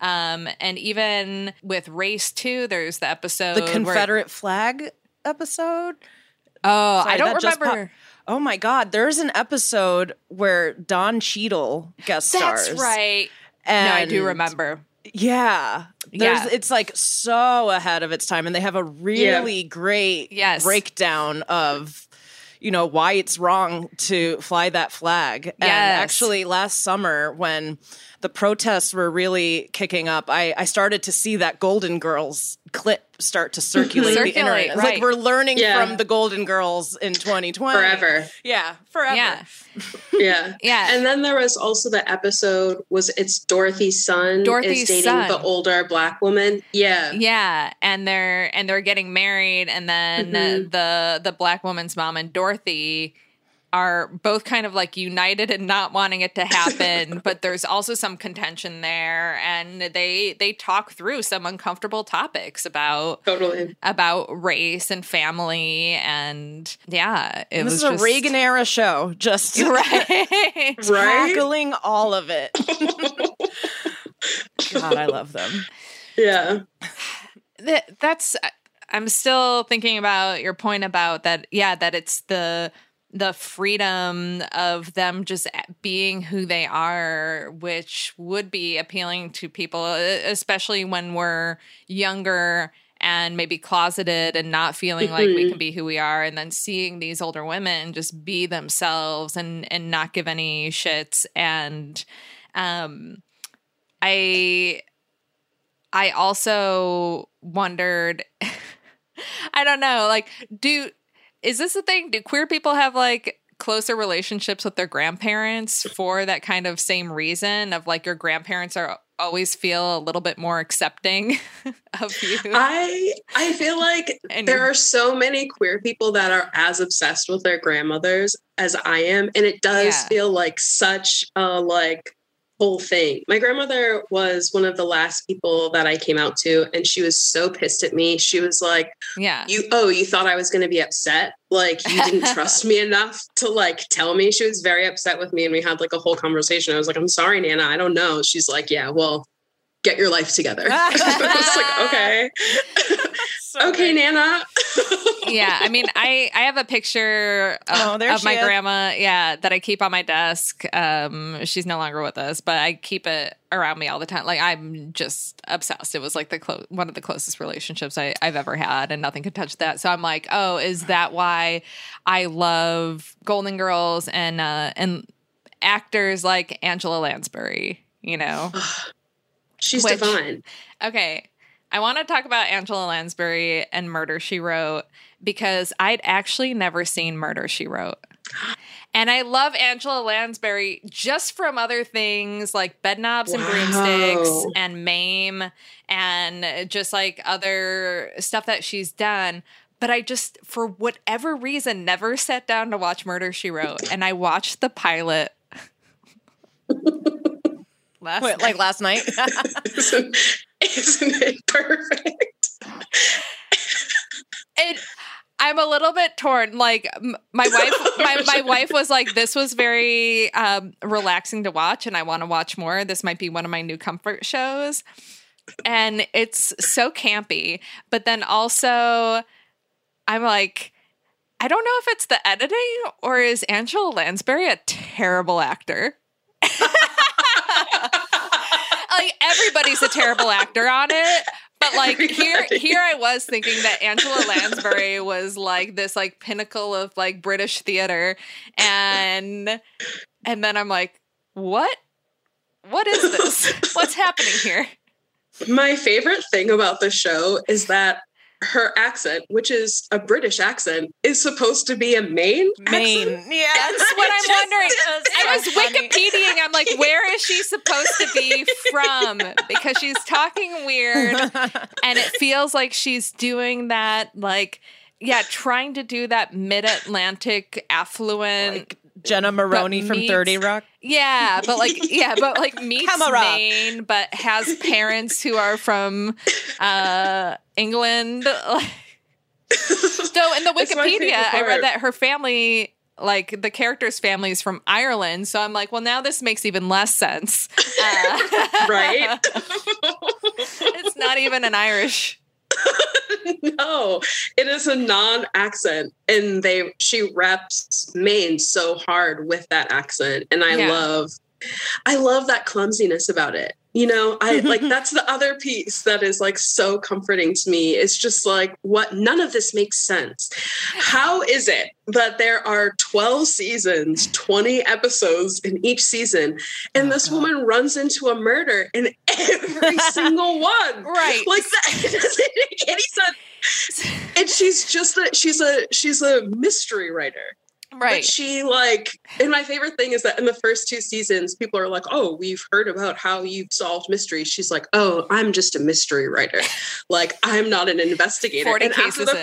And even with Race 2, there's the episode, the Confederate flag episode. Oh, Sorry, I don't remember. Oh my God, there's an episode where Don Cheadle guest stars. That's right. And no, I do remember. Yeah. It's like so ahead of its time, and they have a really great breakdown of why it's wrong to fly that flag. And actually last summer when the protests were really kicking up, I started to see that Golden Girls clip start to circulate the internet. It's like we're learning from the Golden Girls in 2020. Forever. Yeah, forever. Yeah. And then there was also the episode, it's Dorothy's son is dating the older black woman. Yeah. Yeah. And they're getting married, and then the black woman's mom and Dorothy are both kind of like united and not wanting it to happen, but there's also some contention there, and they talk through some uncomfortable topics about race and family, and this is a Reagan era show, just tackling all of it. God, I love them. Yeah, I'm still thinking about your point about that. Yeah, that it's the freedom of them just being who they are, which would be appealing to people, especially when we're younger and maybe closeted and not feeling like we can be who we are, and then seeing these older women just be themselves and not give any shits. And I also wondered, I don't know, like, is this a thing? Do queer people have like closer relationships with their grandparents for that kind of same reason of like your grandparents always feel a little bit more accepting of you? I feel like there are so many queer people that are as obsessed with their grandmothers as I am. And it does feel like such a whole thing. My grandmother was one of the last people that I came out to, and she was so pissed at me. She was like, you thought I was going to be upset? Like, you didn't trust me enough to tell me? She was very upset with me, and we had a whole conversation. I was like, I'm sorry, Nana, I don't know. She's like, yeah, well, get your life together. I was like, okay. Okay, Nana. Yeah, I mean, I have a picture of my grandma, that I keep on my desk. She's no longer with us, but I keep it around me all the time. Like, I'm just obsessed. It was like one of the closest relationships I've ever had, and nothing could touch that. So I'm like, oh, is that why I love Golden Girls and actors like Angela Lansbury? You know, she's divine. Okay. I want to talk about Angela Lansbury and Murder, She Wrote, because I'd actually never seen Murder, She Wrote. And I love Angela Lansbury just from other things like Bedknobs and Broomsticks and Mame and just like other stuff that she's done. But I just, for whatever reason, never sat down to watch Murder, She Wrote. And I watched the pilot last night. Isn't it perfect? I'm a little bit torn. Like my wife was like, this was very relaxing to watch and I want to watch more. This might be one of my new comfort shows. And it's so campy. But then also I'm like, I don't know if it's the editing or is Angela Lansbury a terrible actor? Like, everybody's a terrible actor on it. But like here I was thinking that Angela Lansbury was like this like pinnacle of like British theater, and then I'm like, what is this? What's happening here? My favorite thing about the show is that her accent, which is a British accent, is supposed to be a Maine accent. Yeah, that's what I'm wondering. I was Wikipediaing. I'm like, where is she supposed to be from? Because she's talking weird, and it feels like she's doing that, like, trying to do that mid-Atlantic affluent. Like Jenna Maroney from 30 Rock. Yeah, but meets Maine, but has parents who are from England. So in the Wikipedia, I read that her family, like the character's family, is from Ireland. So I'm like, well, now this makes even less sense. Right? It's not even an Irish. No, it is a non-accent, and she reps Maine so hard with that accent, and I love that clumsiness about it. You know, I like, that's the other piece that is like so comforting to me. It's just like, none of this makes sense. How is it that there are 12 seasons, 20 episodes in each season, and this woman runs into a murder in every single one? Right. Like, that doesn't make any sense. And she's a mystery writer. Right. But she, like, and my favorite thing is that in the first 2 seasons, people are like, oh, we've heard about how you've solved mysteries. She's like, oh, I'm just a mystery writer. Like, I'm not an investigator. 40 and cases after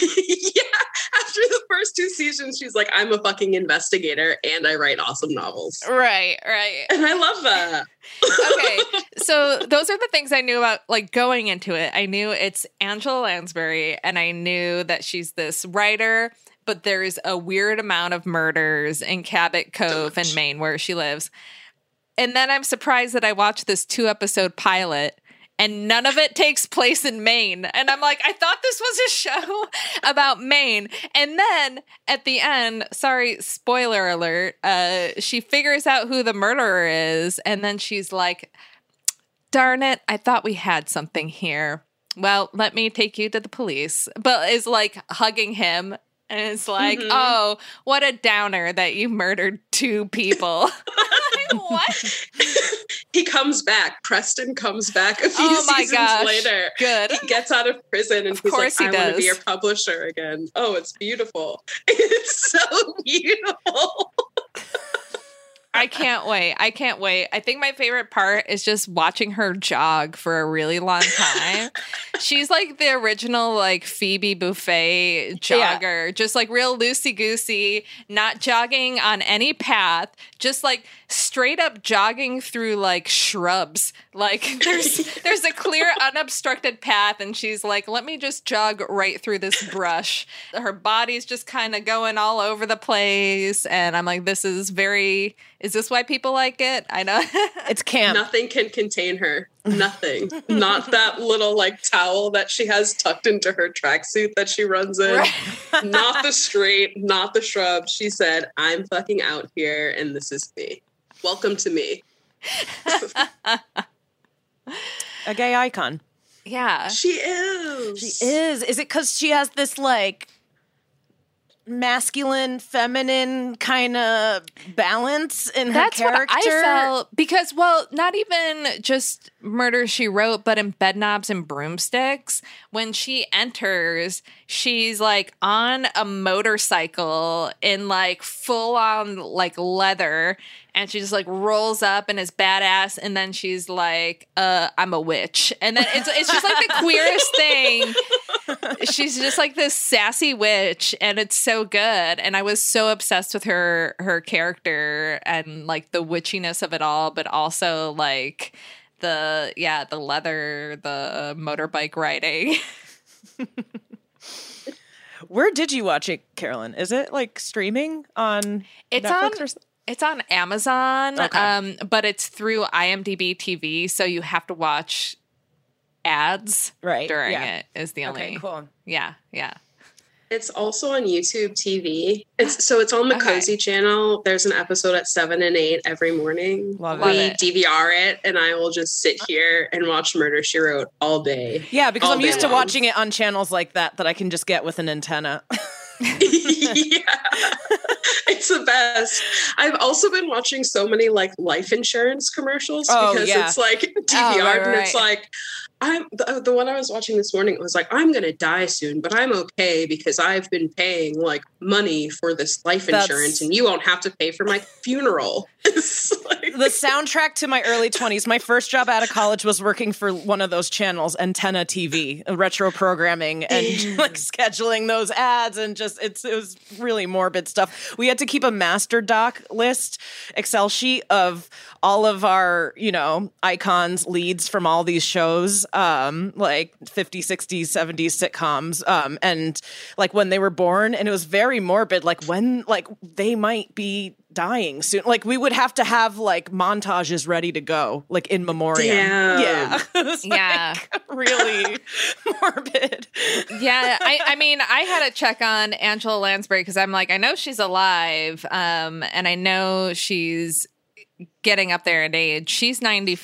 the first 2 seasons, she's like, I'm a fucking investigator and I write awesome novels. Right. And I love that. Okay, so those are the things I knew about, like, going into it. I knew it's Angela Lansbury, and I knew that she's this writer, but there's a weird amount of murders in Cabot Cove in Maine where she lives. And then I'm surprised that I watched this 2-episode pilot and none of it takes place in Maine. And I'm like, I thought this was a show about Maine. And then at the end, sorry, spoiler alert, she figures out who the murderer is. And then she's like, darn it, I thought we had something here. Well, let me take you to the police. But is like hugging him. And it's like, oh, what a downer that you murdered 2 people. What? He comes back. Preston comes back a few seasons later. Good. He gets out of prison and he's like, I want to be your publisher again. Oh, it's beautiful. It's so beautiful. I can't wait. I think my favorite part is just watching her jog for a really long time. She's like the original like Phoebe Buffay jogger, just like real loosey-goosey, not jogging on any path, just like straight up jogging through like shrubs. Like there's a clear unobstructed path and she's like, let me just jog right through this brush. Her body's just kind of going all over the place. And I'm like, is this why people like it? I know. It's camp. Nothing can contain her. nothing. Not that little like towel that she has tucked into her tracksuit that she runs in. Right. Not the street, not the shrub. She said, I'm fucking out here and this is me. Welcome to me. A gay icon. Yeah. She is. She is. Is it because she has this like masculine, feminine kind of balance in her That's character? what I felt because, well, not even just Murder, She Wrote, but in Bedknobs and Broomsticks, when she enters, she's like on a motorcycle in like full on like leather, and she just like rolls up and is badass, and then she's like, I'm a witch. And then it's just like the queerest thing. She's just like this sassy witch, and it's so good. And I was so obsessed with her character and like the witchiness of it all, but also like the leather, the motorbike riding. Where did you watch it, Carolyn? Is it like streaming on Netflix or something? It's on Amazon, Okay. But it's through IMDb TV, so you have to watch ads Right, during yeah. it is the only. Okay, cool. Yeah. It's also on YouTube TV. It's on the Okay. Cozy channel. There's an episode at 7 and 8 every morning. Love Love We it. DVR it, and I will just sit here and watch Murder, She Wrote all day. Yeah, because All I'm day used to long. watching it on channels like that I can just get with an antenna. Yeah. It's the best. I've also been watching so many like life insurance commercials Oh, because yeah. it's like DVR right, and it's right. like the one I was watching this morning, it was like, I'm going to die soon, but I'm okay because I've been paying like money for this life That's- insurance and you won't have to pay for my funeral. It's like, The soundtrack to my early 20s, my first job out of college was working for one of those channels, Antenna TV, retro programming and like scheduling those ads, and just it was really morbid stuff. We had to keep a master doc list, Excel sheet of all of our, icons, leads from all these shows, like 50s, 60s, 70s sitcoms, and like when they were born, and it was very morbid, like when like they might be dying soon. Like we would have to have like montages ready to go, like in memoriam. Damn. Yeah. It was, Yeah. like, really morbid. Yeah, I mean, I had to check on Angela Lansbury because I'm like, I know she's alive, and I know she's getting up there in age. She's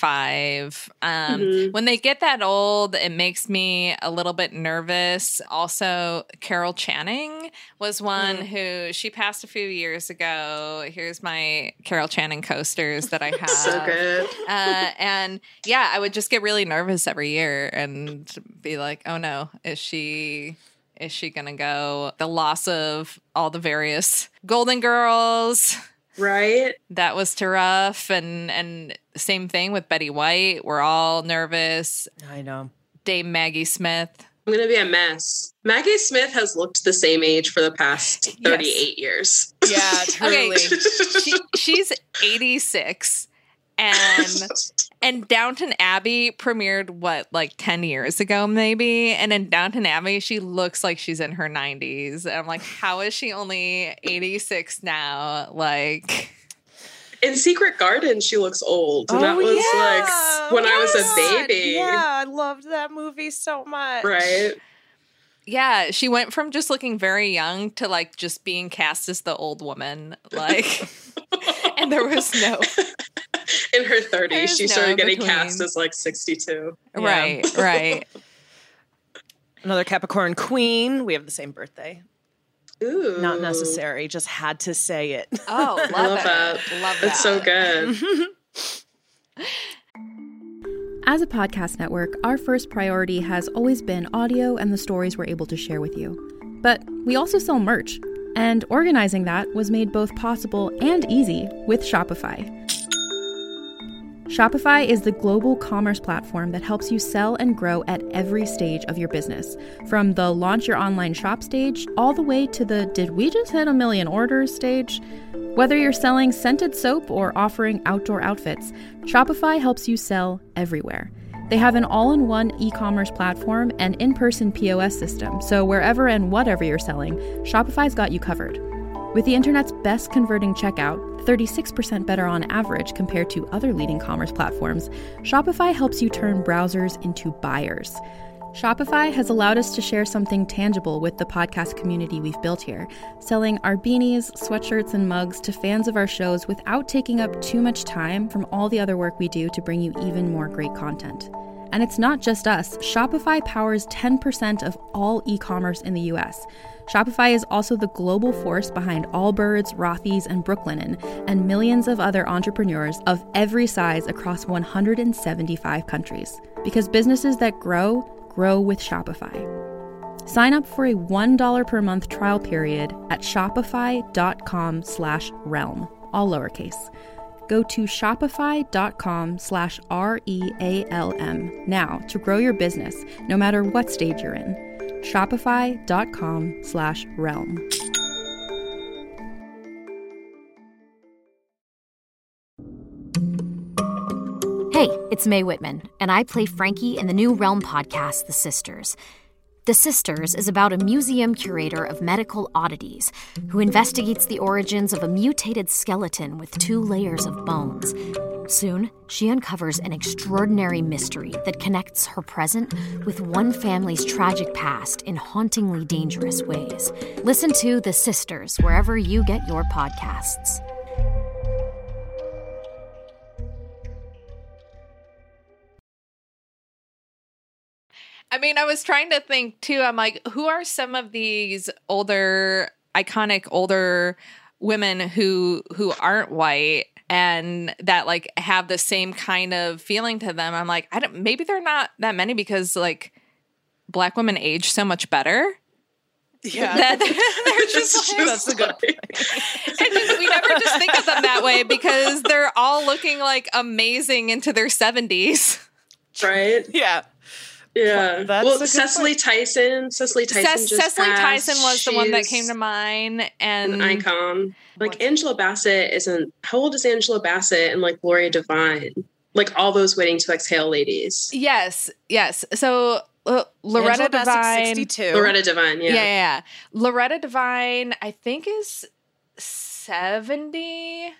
95. When they get that old, it makes me a little bit nervous. Also, Carol Channing was one who she passed a few years ago. Here's my Carol Channing coasters that I have. so good. And yeah, I would just get really nervous every year and be like, oh no, is she gonna go? The loss of all the various Golden Girls, Right? that was too rough. And same thing with Betty White. We're all nervous. I know. Dame Maggie Smith. I'm going to be a mess. Maggie Smith has looked the same age for the past 38 years. Yeah, truly. She's 86. And Downton Abbey premiered, like 10 years ago, maybe? And in Downton Abbey, she looks like she's in her 90s. And I'm like, how is she only 86 now? Like... In Secret Garden, she looks old. And that was like when I was a baby. Yeah, I loved that movie so much. Right? Yeah, she went from just looking very young to like just being cast as the old woman. Like, and there was no... In her 30s, There's she no started getting between. cast as like 62. Right. Another Capricorn queen. We have the same birthday. Ooh. Not necessary. Just had to say it. Oh, love, I love it. that. Love that. It's so good. As a podcast network, our first priority has always been audio and the stories we're able to share with you. But we also sell merch, and organizing that was made both possible and easy with Shopify. Shopify is the global commerce platform that helps you sell and grow at every stage of your business, from the launch your online shop stage all the way to the did we just hit 1 million orders stage. Whether you're selling scented soap or offering outdoor outfits, Shopify helps you sell everywhere. They have an all-in-one e-commerce platform and in-person POS system, so wherever and whatever you're selling, Shopify's got you covered. With the internet's best converting checkout, 36% better on average compared to other leading commerce platforms, Shopify helps you turn browsers into buyers. Shopify has allowed us to share something tangible with the podcast community we've built here, selling our beanies, sweatshirts, and mugs to fans of our shows without taking up too much time from all the other work we do to bring you even more great content. And it's not just us. Shopify powers 10% of all e-commerce in the US. Shopify is also the global force behind Allbirds, Rothy's, and Brooklinen, and millions of other entrepreneurs of every size across 175 countries. Because businesses that grow with Shopify. Sign up for a $1 per month trial period at shopify.com/realm, all lowercase. Go to shopify.com/REALM now to grow your business, no matter what stage you're in. Shopify.com/realm. Hey, it's Mae Whitman, and I play Frankie in the new Realm podcast, The Sisters. The Sisters is about a museum curator of medical oddities who investigates the origins of a mutated skeleton with 2 layers of bones. Soon, she uncovers an extraordinary mystery that connects her present with one family's tragic past in hauntingly dangerous ways. Listen to The Sisters wherever you get your podcasts. I mean, I was trying to think too. I'm like, who are some of these iconic older women who aren't white and that like have the same kind of feeling to them? I'm like, maybe they're not that many because like Black women age so much better. Yeah, that they're just like, that's a good point. we never just think of them that way because they're all looking like amazing into their 70s. Right? Yeah. Yeah. Well, Cecily Tyson. Cecily Tyson was the one that came to mind. And an icon. Like Angela Bassett isn't... How old is Angela Bassett and like Gloria Devine? Like all those Waiting to Exhale ladies. Yes. So Loretta Devine. 62. Loretta Devine, yeah. Yeah. Loretta Devine, I think, is 70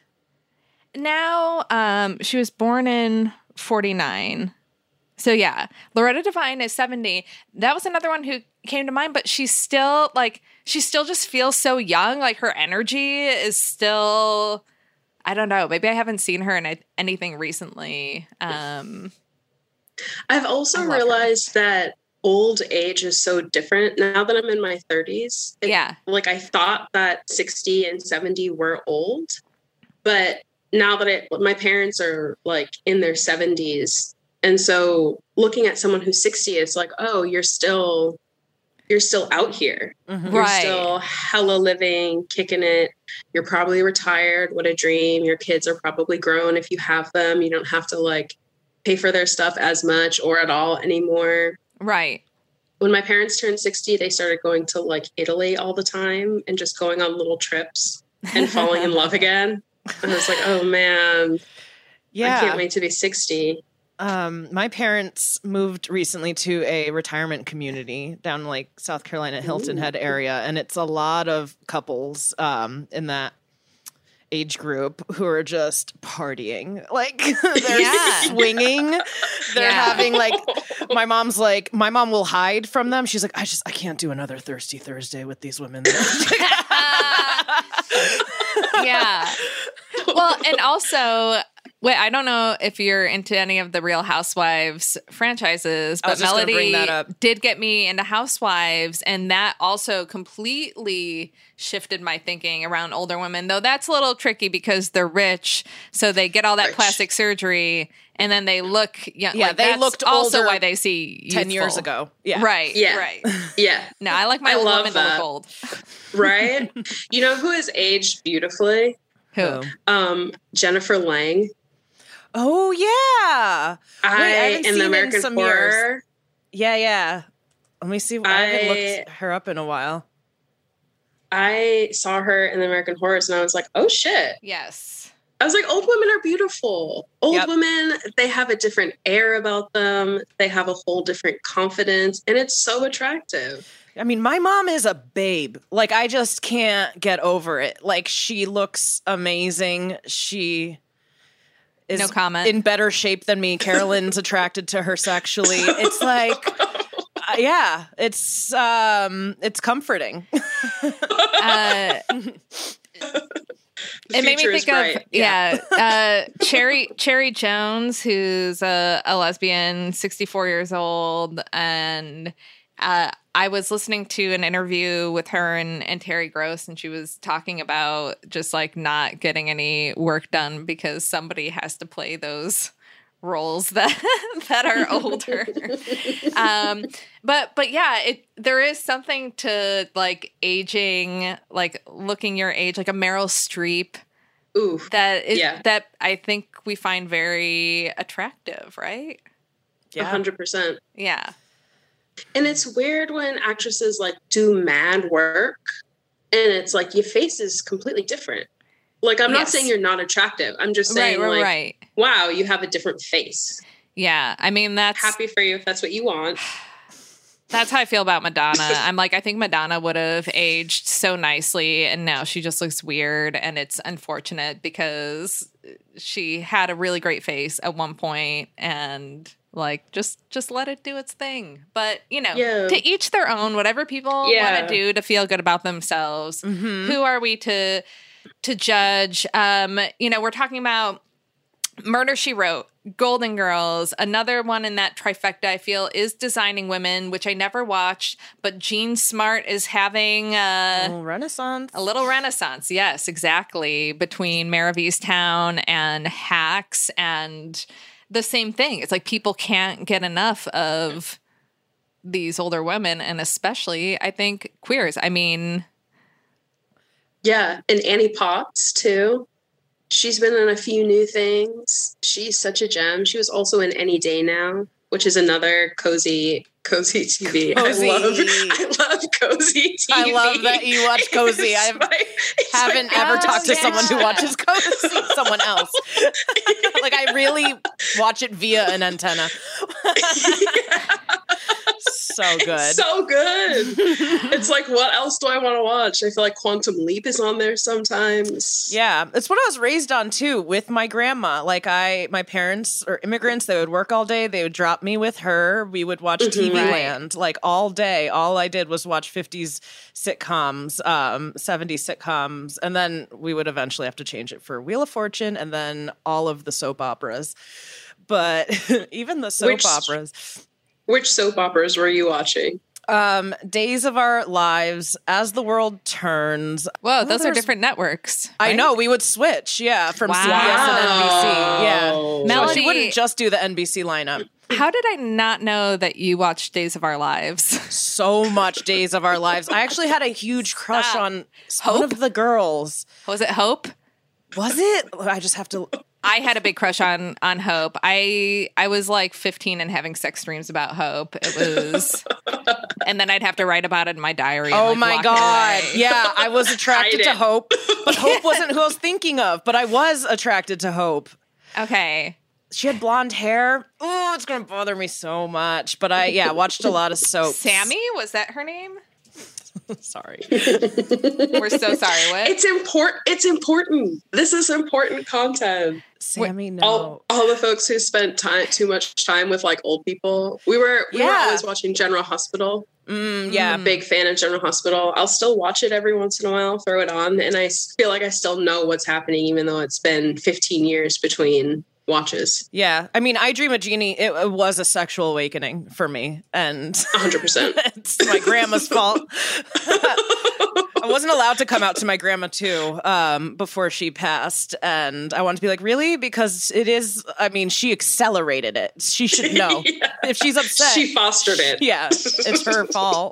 now. She was born in 49. So yeah, Loretta Devine is 70. That was another one who came to mind, but she still just feels so young. Like her energy is still, I don't know. Maybe I haven't seen her in anything recently. I've also realized that old age is so different now that I'm in my 30s. Like I thought that 60 and 70 were old, but now that my parents are like in their 70s. And so looking at someone who's 60, it's like, oh, you're still out here. Mm-hmm. You're still hella living, kicking it. You're probably retired. What a dream. Your kids are probably grown if you have them. You don't have to like pay for their stuff as much or at all anymore. Right. When my parents turned 60, they started going to like Italy all the time and just going on little trips and falling in love again. And I was like, oh man, I can't wait to be 60. My parents moved recently to a retirement community down like South Carolina, Hilton Head area. And it's a lot of couples in that age group who are just partying. Like they're swinging. They're having like, my mom will hide from them. She's like, I can't do another Thirsty Thursday with these women. Yeah. Well, and also, wait, I don't know if you're into any of the Real Housewives franchises, but Melody did get me into Housewives, and that also completely shifted my thinking around older women, though that's a little tricky because they're rich, so they get all that plastic surgery, and then they look young. Yeah, like, they that's looked also older why they see youthful. 10 years ago. Yeah. Right. Yeah. Right. Yeah. No, I like my old women to look old. Right? You know who has aged beautifully? Who? Jennifer Lang. Oh, yeah. I haven't seen the American Horror. Years. Yeah. Let me see. I haven't looked her up in a while. I saw her in the American Horrors and I was like, oh, shit. Yes. I was like, old women are beautiful. Old women, they have a different air about them. They have a whole different confidence. And it's so attractive. I mean, my mom is a babe. Like, I just can't get over it. Like, she looks amazing. She is No comment. in better shape than me. Carolyn's attracted to her sexually. It's like, yeah, it's comforting. It made me future is think bright. of Cherry Jones, who's a lesbian, 64 years old, and I was listening to an interview with her and Terry Gross, and she was talking about just like not getting any work done because somebody has to play those roles that are older. But yeah, there is something to like aging, like looking your age, like a Meryl Streep. Ooh, that I think we find very attractive, right? Yeah. 100%. Yeah. And it's weird when actresses like do mad work and it's like your face is completely different. Like, I'm not Yes. saying you're not attractive. I'm just saying, Right. wow, you have a different face. Yeah. I mean, that's Happy for you if that's what you want. That's how I feel about Madonna. I'm like, I think Madonna would have aged so nicely, and now she just looks weird, and it's unfortunate because she had a really great face at one point, and like just let it do its thing. But to each their own. Whatever people want to do to feel good about themselves. Who are we to judge? We're talking about Murder, She Wrote, Golden Girls. Another one in that trifecta, I feel, is Designing Women, which I never watched, but Jean Smart is having Renaissance. a little renaissance. Yes, exactly. Between Mare of Easttown and Hacks, and the same thing. It's like people can't get enough of these older women, and especially, I think, queers. I mean... Yeah, and Annie Potts, too. She's been in a few new things. She's such a gem. She was also in Any Day Now, which is another cozy TV. Cozy. I love cozy TV. I love that you watch Cozy. I haven't ever talked to someone who watches Cozy. Someone else. Like, I really watch it via an antenna. So good. So good. It's like, what else do I want to watch? I feel like Quantum Leap is on there sometimes. Yeah, it's what I was raised on too, with my grandma. Like, my parents are immigrants. They would work all day. They would drop me with her. We would watch TV Land like all day. All I did was watch 50s sitcoms, 70s sitcoms, and then we would eventually have to change it for Wheel of Fortune, and then all of the soap operas. But even the soap operas. Which soap operas were you watching? Days of Our Lives, As the World Turns. Whoa, those are different networks. I right? know, we would switch, from CBS and NBC. Yeah. Melody, she wouldn't just do the NBC lineup. How did I not know that you watched Days of Our Lives? So much Days of Our Lives. I actually had a huge crush on one of the girls. Was it Hope? Was it? I just have to... I had a big crush on Hope. I was like 15 and having sex dreams about Hope. It was, and then I'd have to write about it in my diary. Oh and, my walk God. away. Yeah, I was attracted to Hope, but Hope wasn't who I was thinking of, but I was attracted to Hope. Okay. She had blonde hair. Oh, it's going to bother me so much. But I watched a lot of soaps. Sammy, was that her name? Sorry. We're so sorry. What? It's important. It's important. This is important content. Sammy, no. All the folks who spent too much time with like old people. We were always watching General Hospital. Yeah. Big fan of General Hospital. I'll still watch it every once in a while, throw it on, and I feel like I still know what's happening, even though it's been 15 years between watches. Yeah. I mean, I Dream of Jeannie, it was a sexual awakening for me. And 100%. It's my grandma's fault. I wasn't allowed to come out to my grandma too before she passed. And I wanted to be like, really? Because it is, I mean, she accelerated it. She should know. Yeah. If she's upset. She fostered it. Yeah. It's her fault.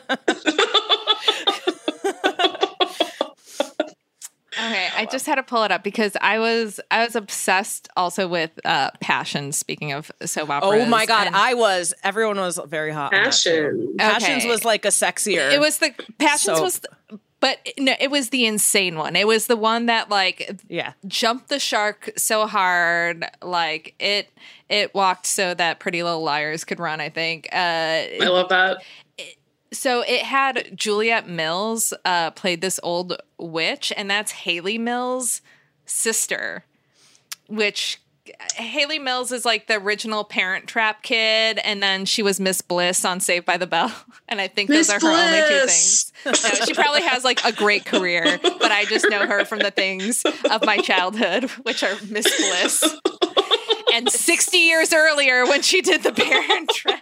Okay, I just had to pull it up because I was obsessed also with Passion. Speaking of soap operas, Oh my God, everyone was very hot. Passion. Passions was like a sexier. It was the Passions soap. was, but no, it was the insane one. It was the one that like jumped the shark so hard, like it walked so that Pretty Little Liars could run. I think. I love that. So it had Juliet Mills played this old witch, and that's Haley Mills' sister, which Haley Mills is like the original Parent Trap kid, and then she was Miss Bliss on Saved by the Bell, and I think those are her only two things. No, she probably has like a great career, but I just know her from the things of my childhood, which are Miss Bliss, and 60 years earlier when she did the Parent Trap.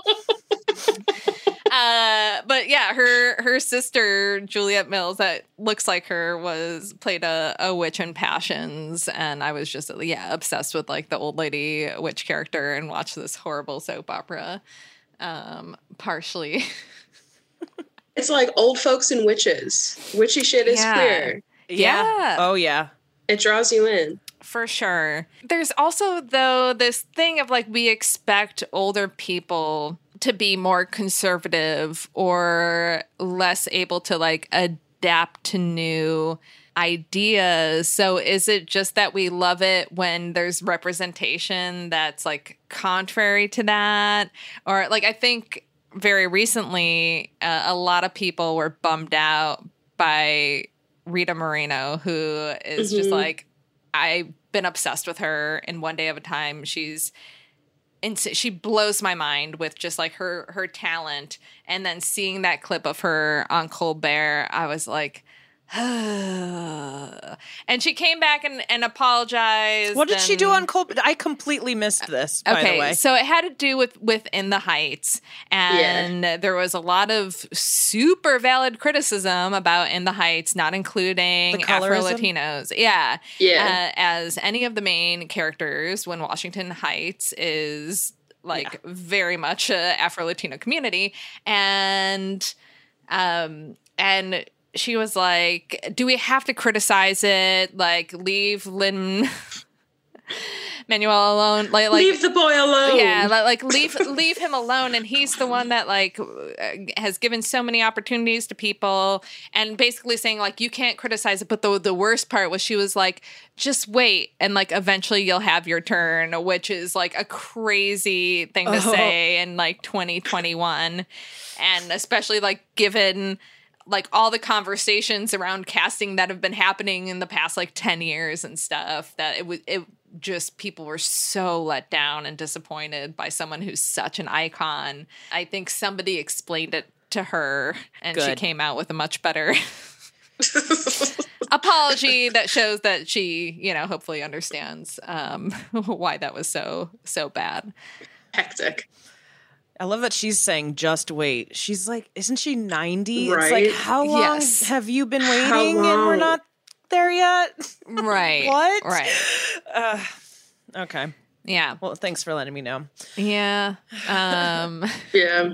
But yeah, her sister Juliet Mills, that looks like her, played a witch in Passions, and I was just obsessed with like the old lady witch character and watched this horrible soap opera. Partially, it's like old folks and witches. Witchy shit is queer. Yeah. Oh yeah. It draws you in. For sure. There's also, though, this thing of like we expect older people to be more conservative or less able to like adapt to new ideas. So is it just that we love it when there's representation that's like contrary to that? Or like I think very recently a lot of people were bummed out by Rita Moreno, who is just like, I've been obsessed with her in One Day of a Time. She blows my mind with just like her talent. And then seeing that clip of her on Colbert, I was like, and she came back and apologized. What did she do on Colbert? I completely missed this, by the way. So it had to do with In the Heights. And there was a lot of super valid criticism about In the Heights, not including Afro-Latinos. Yeah. As any of the main characters when Washington Heights is like very much a Afro-Latino community. And she was like, do we have to criticize it? Like, leave Lin-Manuel alone. Like, leave the boy alone. Yeah, like leave him alone. And he's the one that like has given so many opportunities to people, and basically saying like, you can't criticize it. But the worst part was she was like, just wait, and like eventually you'll have your turn, which is like a crazy thing to say in like 2021, and especially like given like all the conversations around casting that have been happening in the past like 10 years and stuff, that it just people were so let down and disappointed by someone who's such an icon. I think somebody explained it to her, and she came out with a much better apology that shows that she, hopefully understands why that was so bad. Hectic. I love that she's saying, just wait. She's like, isn't she 90? Right. It's like, how long have you been waiting and we're not there yet? Right. What? Right. Okay. Yeah. Well, thanks for letting me know. Yeah. Yeah.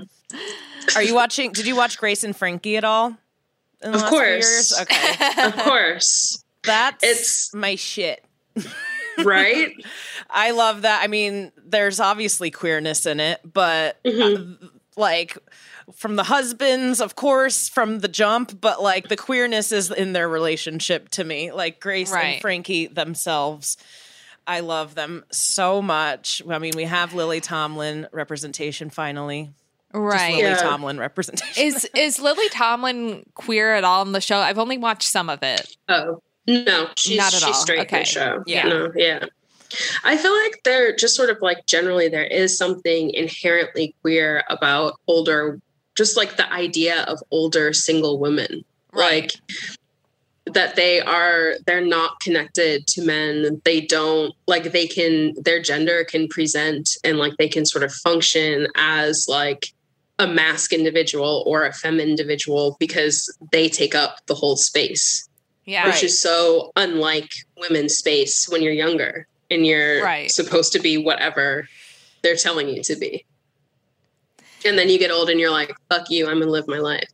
Did you watch Grace and Frankie at all? In the Of last course. few years? Okay. Of course. It's my shit. Right? I love that. I mean, there's obviously queerness in it, but like from the husbands, of course, from the jump, but like the queerness is in their relationship to me. Like Grace and Frankie themselves, I love them so much. I mean, we have Lily Tomlin representation finally. Right. Just Lily Tomlin representation. Is Lily Tomlin queer at all in the show? I've only watched some of it. Oh. No, she's straight in the show. Yeah. No, yeah. I feel like they're just sort of like generally there is something inherently queer about older, just like the idea of older single women. Right. Like that they're not connected to men. They don't like their gender can present and like they can sort of function as like a masc individual or a femme individual because they take up the whole space. Yeah. Which is so unlike women's space when you're younger and you're supposed to be whatever they're telling you to be. And then you get old and you're like, fuck you, I'm going to live my life.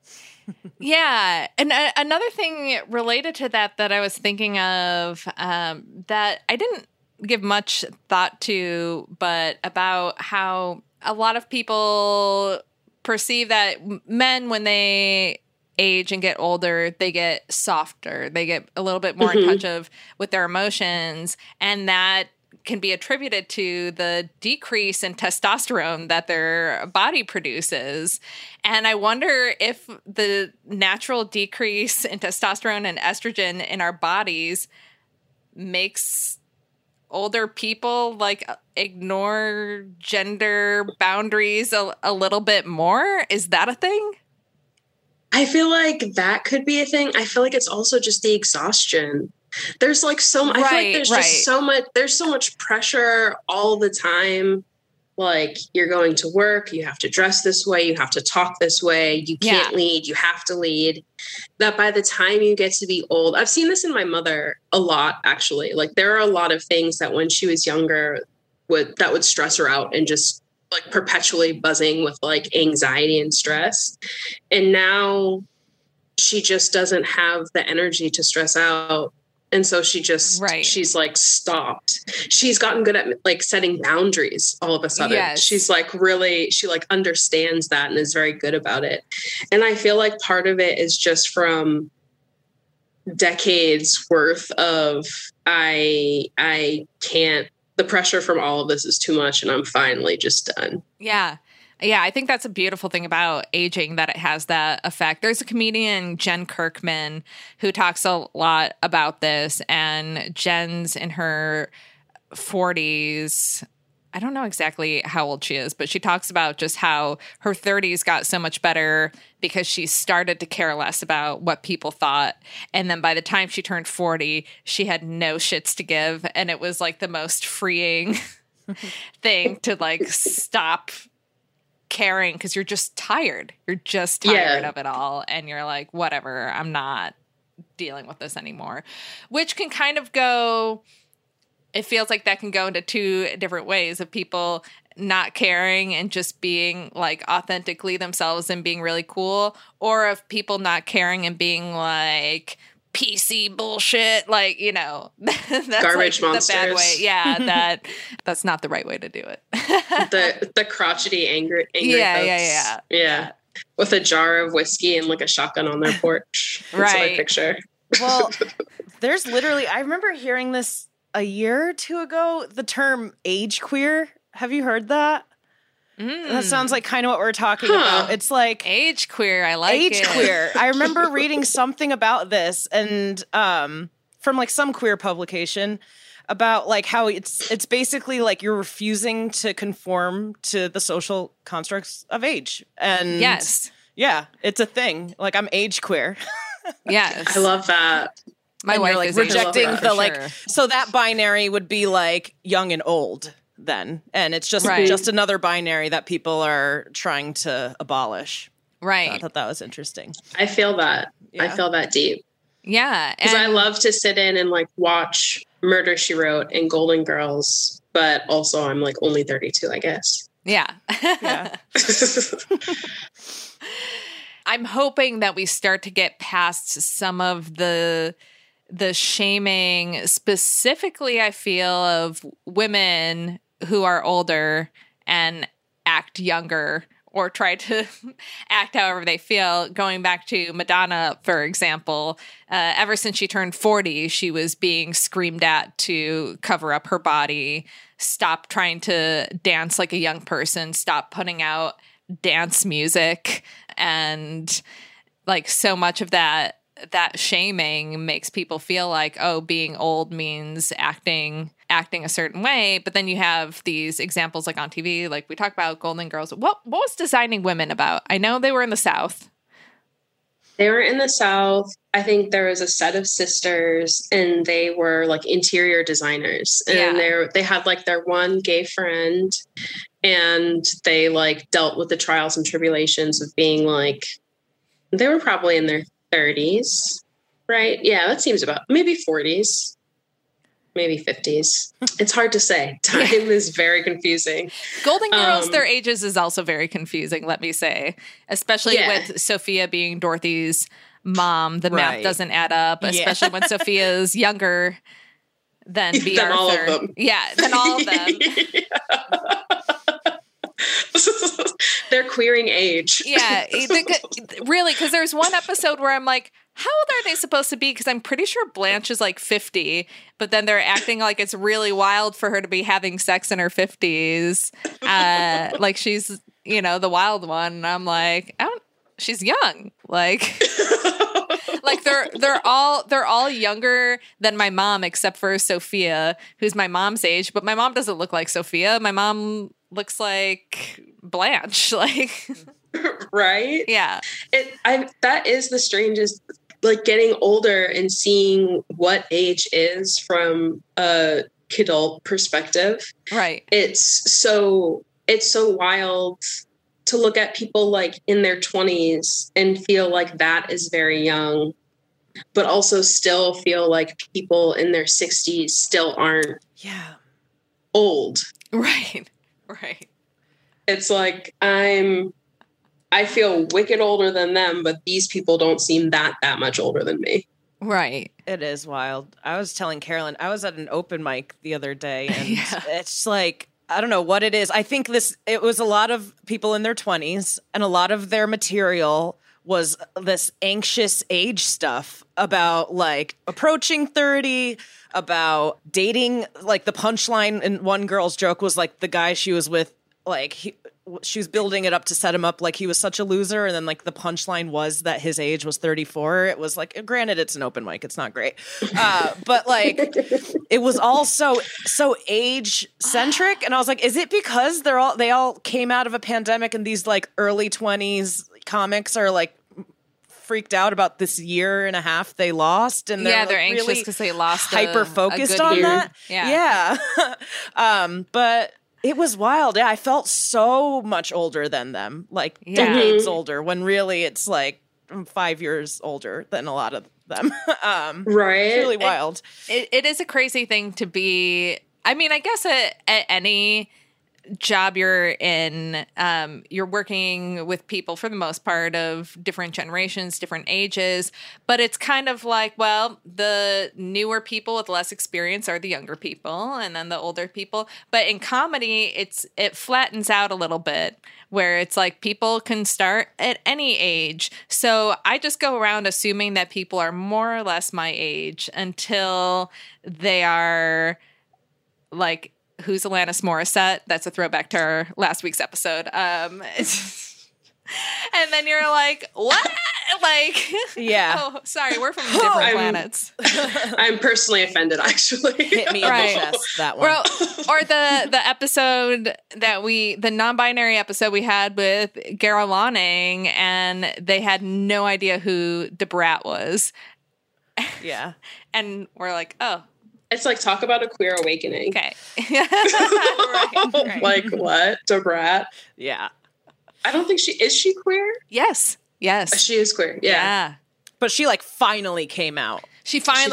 Yeah. And another thing related to that I was thinking of that I didn't give much thought to, but about how a lot of people perceive that men, when they age and get older, they get softer. They get a little bit more in touch with their emotions, and that can be attributed to the decrease in testosterone that their body produces. And I wonder if the natural decrease in testosterone and estrogen in our bodies makes older people like ignore gender boundaries a little bit more. Is that a thing? I feel like that could be a thing. I feel like it's also just the exhaustion. There's like so much, I feel like there's just there's so much pressure all the time. Like, you're going to work, you have to dress this way, you have to talk this way, you can't lead, you have to lead. That by the time you get to be old, I've seen this in my mother a lot, actually. Like, there are a lot of things that when she was younger would stress her out and just like perpetually buzzing with like anxiety and stress. And now she just doesn't have the energy to stress out. And so she just, she's like stopped. She's gotten good at like setting boundaries all of a sudden. Yes. She's like really, she like understands that and is very good about it. And I feel like part of it is just from decades worth of, I can't, the pressure from all of this is too much and I'm finally just done. Yeah. Yeah, I think that's a beautiful thing about aging, that it has that effect. There's a comedian, Jen Kirkman, who talks a lot about this, and Jen's in her 40s. I don't know exactly how old she is, but she talks about just how her 30s got so much better because she started to care less about what people thought. And then by the time she turned 40, she had no shits to give. And it was like the most freeing thing to like stop caring, because you're just tired. You're just tired of it all. And you're like, whatever, I'm not dealing with this anymore. Which can kind of go, it feels like that can go into two different ways of people not caring and just being like authentically themselves and being really cool, or of people not caring and being like PC bullshit, like, you know, that's garbage like monsters. The bad way. Yeah, that's not the right way to do it. the crotchety angry yeah. With a jar of whiskey and like a shotgun on their porch. That's what I picture. Well, there's literally, I remember hearing this a year or two ago, the term age queer. Have you heard that? That sounds like kind of what we're talking about. It's like age queer. I like age queer. I remember reading something about this, and from like some queer publication about like how it's basically like you're refusing to conform to the social constructs of age. And yeah, it's a thing. Like, I'm age queer. Yes, I love that. My wife like is rejecting that, the like. So that binary would be like young and old. Then, and it's just another binary that people are trying to abolish. Right. So I thought that was interesting. I feel that. Yeah. I feel that deep. Yeah. Because I love to sit in and like watch Murder, She Wrote and Golden Girls, but also I'm like only 32, I guess. Yeah. Yeah. I'm hoping that we start to get past some of the shaming, specifically, I feel, of women who are older and act younger or try to act however they feel. Going back to Madonna, for example, ever since she turned 40, she was being screamed at to cover up her body, stop trying to dance like a young person, stop putting out dance music. And like so much of that shaming makes people feel like, oh, being old means acting a certain way. But then you have these examples like on TV, like we talk about Golden Girls. What was Designing Women about? I know they were in the South. They were in the South. I think there was a set of sisters and they were like interior designers. And they had like their one gay friend, and they like dealt with the trials and tribulations of being like, they were probably in their 30s, right? Yeah, that seems about maybe 40s, maybe 50s. It's hard to say. Time is very confusing. Golden Girls, their ages is also very confusing, let me say, especially with Sophia being Dorothy's mom. The math doesn't add up, especially when Sophia is younger than B. Than Arthur. all of them. Yeah, than all of them. They're queering age. Yeah, really, because there's one episode where I'm like, How old are they supposed to be? Because I'm pretty sure Blanche is like 50, but then they're acting like it's really wild for her to be having sex in her 50s. Like she's, the wild one. And I'm like, she's young. Like, like they're all younger than my mom, except for Sophia, who's my mom's age. But my mom doesn't look like Sophia. My mom looks like Blanche. Like, right? Yeah. That is the strangest, like getting older and seeing what age is from a kidult perspective. Right. It's so wild to look at people like in their 20s and feel like that is very young, but also still feel like people in their 60s still aren't old. Right. Right. It's like I feel wicked older than them, but these people don't seem that much older than me. Right. It is wild. I was telling Carolyn, I was at an open mic the other day, and it's like, I don't know what it is. I think it was a lot of people in their 20s, and a lot of their material was this anxious age stuff about like approaching 30, about dating. Like the punchline in one girl's joke was like the guy she was with, like she was building it up to set him up like he was such a loser, and then like the punchline was that his age was 34. It was like, granted, it's an open mic, it's not great, but like it was all so age centric, and I was like, is it because they all came out of a pandemic and these like early 20s comics are like freaked out about this year and a half they lost, and they're anxious because they lost hyper focused on year. that. Yeah. But it was wild. Yeah, I felt so much older than them, like decades older, when really it's like I'm 5 years older than a lot of them. Right. It's really wild. It is a crazy thing to be. I mean, I guess at any job you're in, you're working with people for the most part of different generations, different ages, but it's kind of like, well, the newer people with less experience are the younger people and then the older people. But in comedy, it flattens out a little bit, where it's like people can start at any age. So I just go around assuming that people are more or less my age until they are like, who's Alanis Morissette? That's a throwback to our last week's episode. And then you're like, what? Like, oh, sorry, we're from different planets. I'm personally offended, actually. Hit me in the chest, that one. Well, or the episode the non-binary episode we had with Gara Lonning, and they had no idea who Debrat was. Yeah. And we're like, oh. It's like, talk about a queer awakening. Okay. right. Like what? Debrat? Yeah. I don't think is she queer? Yes. She is queer. Yeah. But she like finally came out. She finally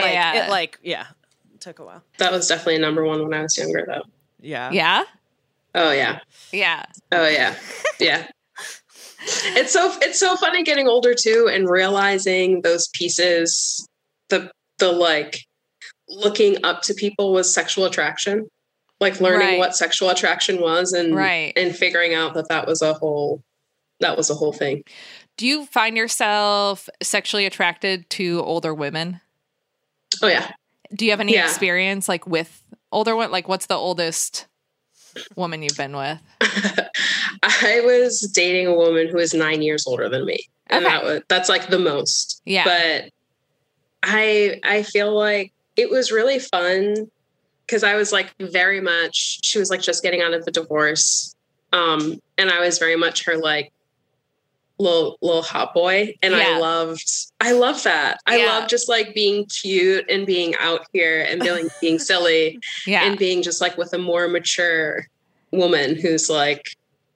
it took a while. That was definitely a number one when I was younger, though. Yeah. Yeah? Oh, yeah. Yeah. Oh, yeah. Yeah. It's so funny getting older, too, and realizing those pieces, the like, looking up to people was sexual attraction, like learning what sexual attraction was, and figuring out that was a whole thing. Do you find yourself sexually attracted to older women? Oh yeah. Do you have any experience like with older women? Like, what's the oldest woman you've been with? I was dating a woman who is 9 years older than me, and that's like the most. Yeah. But I feel like it was really fun because I was like very much, she was like just getting out of a divorce. And I was very much her like little hot boy. And I loved that. I love just like being cute and being out here and being silly and being just like with a more mature woman who's like,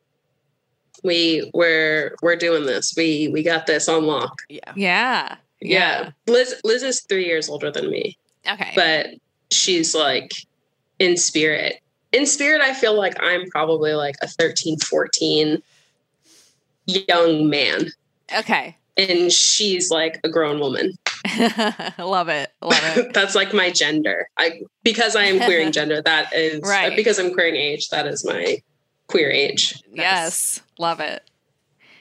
we're doing this. We got this on lock. Yeah. Liz is 3 years older than me. Okay. But she's like in spirit. In spirit, I feel like I'm probably like a 13, 14 young man. Okay. And she's like a grown woman. Love it. That's like my gender. Because I am queering gender, that is because I'm queering age, that is my queer age. Yes. Love it.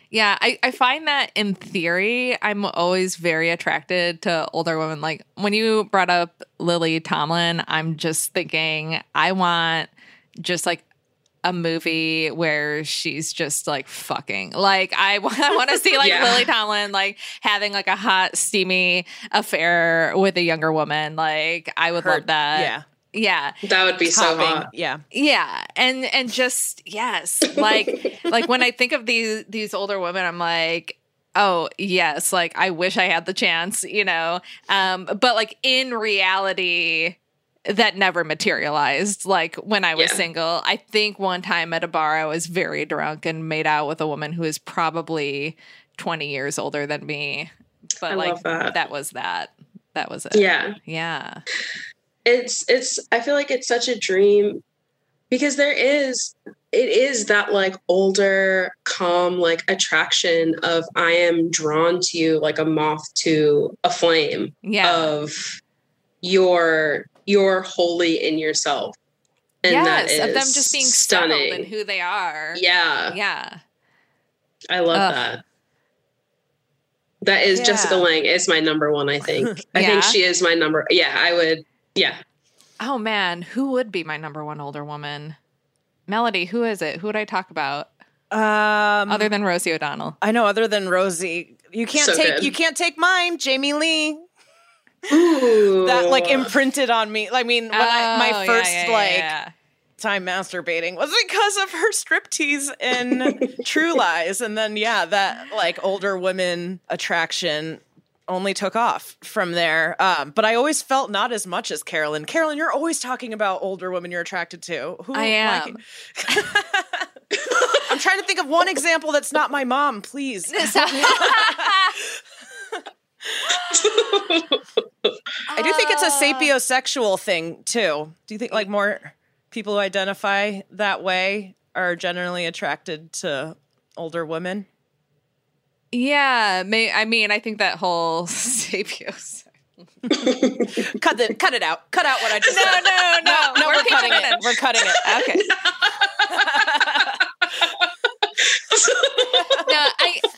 Yeah, I find that in theory, I'm always very attracted to older women. Like when you brought up Lily Tomlin, I'm just thinking I want just like a movie where she's just like fucking. Like I want to see like Lily Tomlin like having like a hot, steamy affair with a younger woman. Like I would love that. Yeah. Yeah. That would be so hot. Yeah. Yeah. And just, yes. Like when I think of these older women, I'm like, oh yes. Like I wish I had the chance, you know? But like in reality, that never materialized. Like when I was single, I think one time at a bar, I was very drunk and made out with a woman who is probably 20 years older than me. But I love that. that was that. That was it. Yeah. Yeah. It's I feel like it's such a dream because it is that like older, calm, like attraction of I am drawn to you like a moth to a flame of you're wholly in yourself. And that is of them just being stunning settled in who they are. Yeah. Yeah. I love that. That is Jessica Lange is my number one, I think. I think she is my number. Yeah, I would. Yeah. Oh man, who would be my number one older woman? Melody, who is it? Who would I talk about? Other than Rosie O'Donnell. I know, other than Rosie. You can't take mine, Jamie Lee. Ooh. That like imprinted on me. I mean, when my first time masturbating was because of her striptease in True Lies. And then that like older women attraction only took off from there. But I always felt not as much as Carolyn. Carolyn, you're always talking about older women you're attracted to. Who I am. I'm trying to think of one example that's not my mom, please. I do think it's a sapiosexual thing too. Do you think like more people who identify that way are generally attracted to older women? Yeah, I mean, I think that whole sapios. Cut it out. Cut out what I just said. No. We're cutting it. We're cutting it. Okay. No,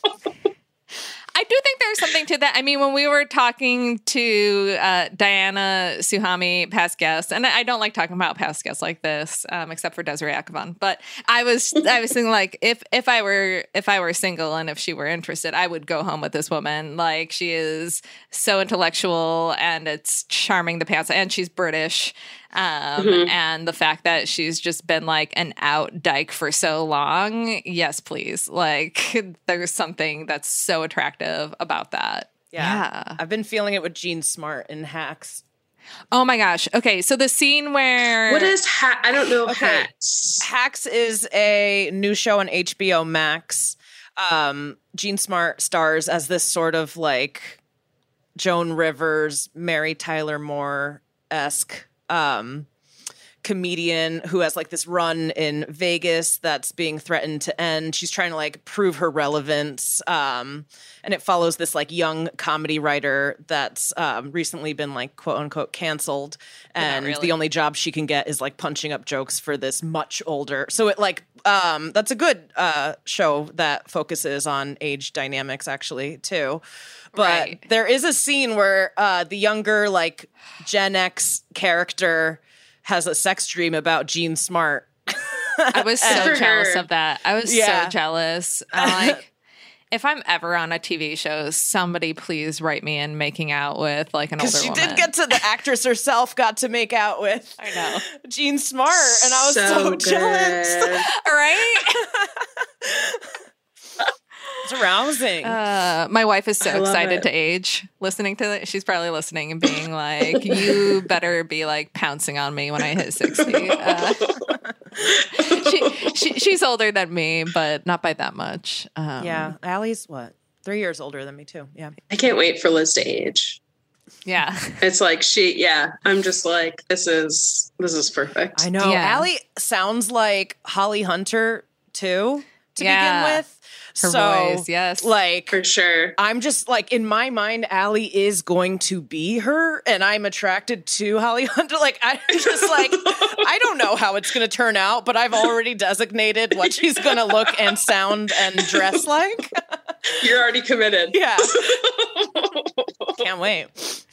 I do think there's something to that. I mean, when we were talking to Diana Suhami, past guest, and I don't like talking about past guests like this, except for Desiree Akhavan. But I was thinking like if I were single and if she were interested, I would go home with this woman. Like she is so intellectual and it's charming the pants, and she's British. And the fact that she's just been like an out dyke for so long. Yes, please. Like there's something that's so attractive about that. Yeah. I've been feeling it with Jean Smart in Hacks. Oh my gosh. Okay. So the scene where what is I don't know. Hacks. Hacks is a new show on HBO Max. Jean Smart stars as this sort of like Joan Rivers, Mary Tyler Moore-esque comedian who has like this run in Vegas that's being threatened to end. She's trying to like prove her relevance. And it follows this like young comedy writer that's recently been like quote unquote canceled. And the only job she can get is like punching up jokes for this much older. So it like, that's a good show that focuses on age dynamics actually too. But there is a scene where the younger, like Gen X character has a sex dream about Jean Smart. I was so jealous of that. I was so jealous. I'm like, if I'm ever on a TV show, somebody please write me in making out with like an older woman. Because she did get to the actress herself got to make out with Jean Smart. And I was so jealous. Right? It's arousing. My wife is so excited to age listening to it. She's probably listening and being like, you better be like pouncing on me when I hit 60. She's older than me, but not by that much. Allie's what? 3 years older than me too. Yeah. I can't wait for Liz to age. Yeah. It's like I'm just like, this is perfect. I know. Allie sounds like Holly Hunter too. to Yeah. begin with. Her so, voice, yes. like, For sure. I'm just like, in my mind, Allie is going to be her, and I'm attracted to Holly Hunter. Like, I'm just like, I don't know how it's going to turn out, but I've already designated what she's going to look and sound and dress like. You're already committed. Yeah. Can't wait.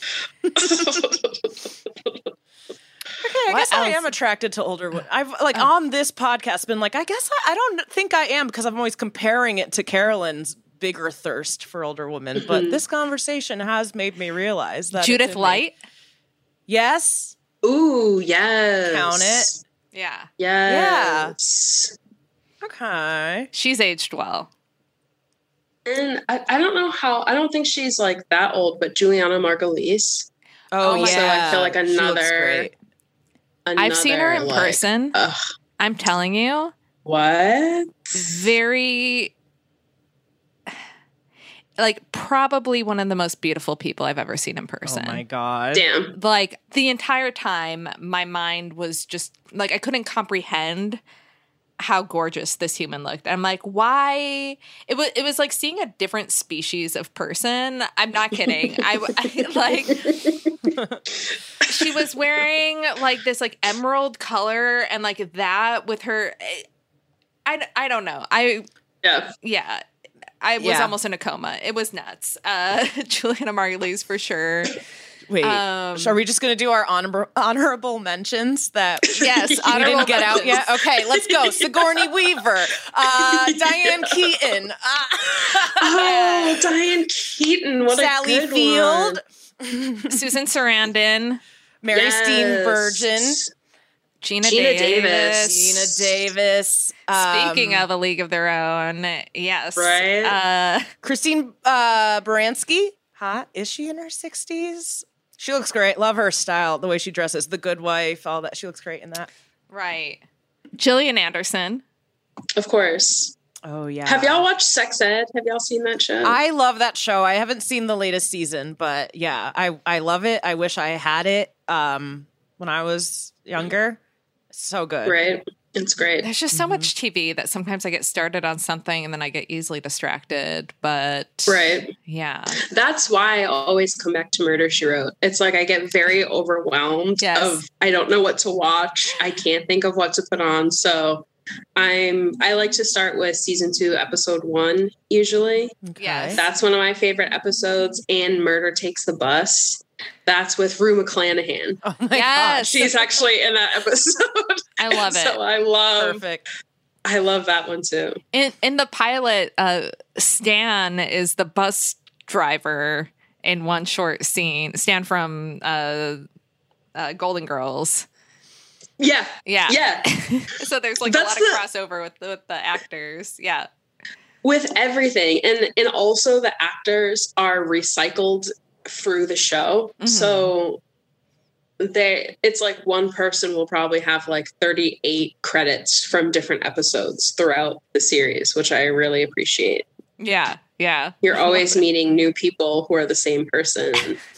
I What guess I else? am attracted to older women. I've on this podcast been like, I guess I don't think I am, because I'm always comparing it to Carolyn's bigger thirst for older women. But this conversation has made me realize that Judith it's in me. Light. Yes, Ooh, yes. count it. Yeah. Yes. Okay. She's aged well. And I don't know how, I don't think she's like that old, but Juliana Margulies. Oh, Also, yeah. I feel like She looks another- great. I've seen her in like, person. Ugh, I'm telling you, what? very, like, probably one of the most beautiful people I've ever seen in person. Oh my god. Damn. Like, the entire time, my mind was just, like, I couldn't comprehend how gorgeous this human looked. I'm like, why? It was like seeing a different species of person. I'm not kidding. I like, she was wearing like this like emerald color and like that with her. I don't know. Yeah. I was Yeah. almost in a coma. It was nuts. Juliana Margulies for sure. Wait, are we just going to do our honorable mentions that Yes, we honorable didn't get out yet? Okay, let's go. Sigourney Weaver, Diane Keaton, Oh, Diane Keaton. What Sally a good Field, one. Susan Sarandon, Mary Yes. Steenburgen, Gina Gina Davis. Gina Davis. Speaking of A League of Their Own, yes. Right? Christine Baranski. Hot. Is she in her 60s? She looks great. Love her style, the way she dresses. The Good Wife, all that. She looks great in that. Right. Gillian Anderson. Of course. Oh, yeah. Have y'all watched Sex Ed? Have y'all seen that show? I love that show. I haven't seen the latest season, but yeah, I love it. I wish I had it when I was younger. So good. Right? It's great. There's just so much TV that sometimes I get started on something and then I get easily distracted. But Right. yeah. That's why I always come back to Murder, She Wrote. It's like I get very overwhelmed Yes. of I don't know what to watch. I can't think of what to put on. So I like to start with season 2, episode 1, usually. Yes. That's one of my favorite episodes. And Murder Takes the Bus. That's with Rue McClanahan. Oh my Yes. gosh. She's actually in that episode. I love it. So Perfect. I love that one too. In the pilot, Stan is the bus driver in one short scene. Stan from Golden Girls. Yeah. Yeah. Yeah. So there's like That's a lot of crossover with the actors. Yeah. With everything. And also the actors are recycled through the show. Mhm. So it's like one person will probably have like 38 credits from different episodes throughout the series, which I really appreciate. Yeah. Yeah. You're always meeting new people who are the same person.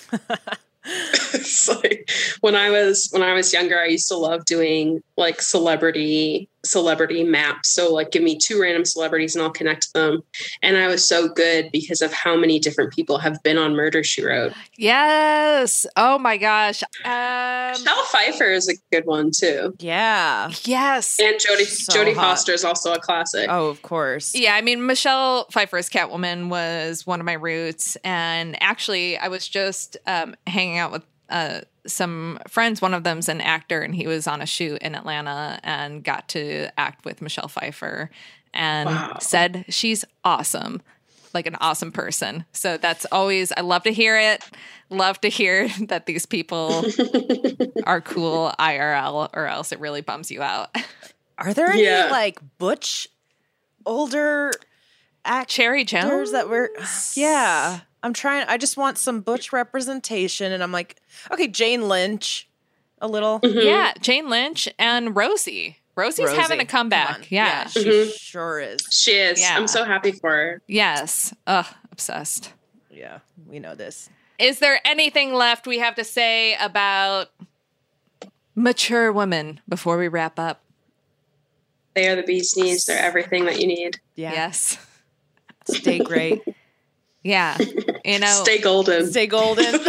It's like when I was younger, I used to love doing like celebrity maps. So like give me 2 random celebrities and I'll connect them. And I was so good because of how many different people have been on Murder, She Wrote. Yes. Oh my gosh. Michelle Pfeiffer is a good one too. Yeah. Yes. And Jodie hot. Foster is also a classic. Oh, of course. Yeah, I mean, Michelle Pfeiffer's Catwoman was one of my roots. And actually, I was just hanging out with some friends. One of them's an actor, and he was on a shoot in Atlanta and got to act with Michelle Pfeiffer and Wow. said she's awesome, like an awesome person. So that's always, I love to hear it. Love to hear that these people are cool IRL, or else it really bums you out. Are there any Yeah. like butch older actors Cherry Jones? that were? Yeah. I just want some butch representation. And I'm like, okay, Jane Lynch, a little. Mhm. Yeah, Jane Lynch and Rosie. Rosie's Rosie, having a come comeback. on. Yeah. She Mhm. sure is. She is. Yeah. I'm so happy for her. Yes. Ugh, obsessed. Yeah, we know this. Is there anything left we have to say about mature women before we wrap up? They are the bee's knees. They're everything that you need. Yeah. Yes. Stay great. Yeah. You know, Stay golden. Stay golden.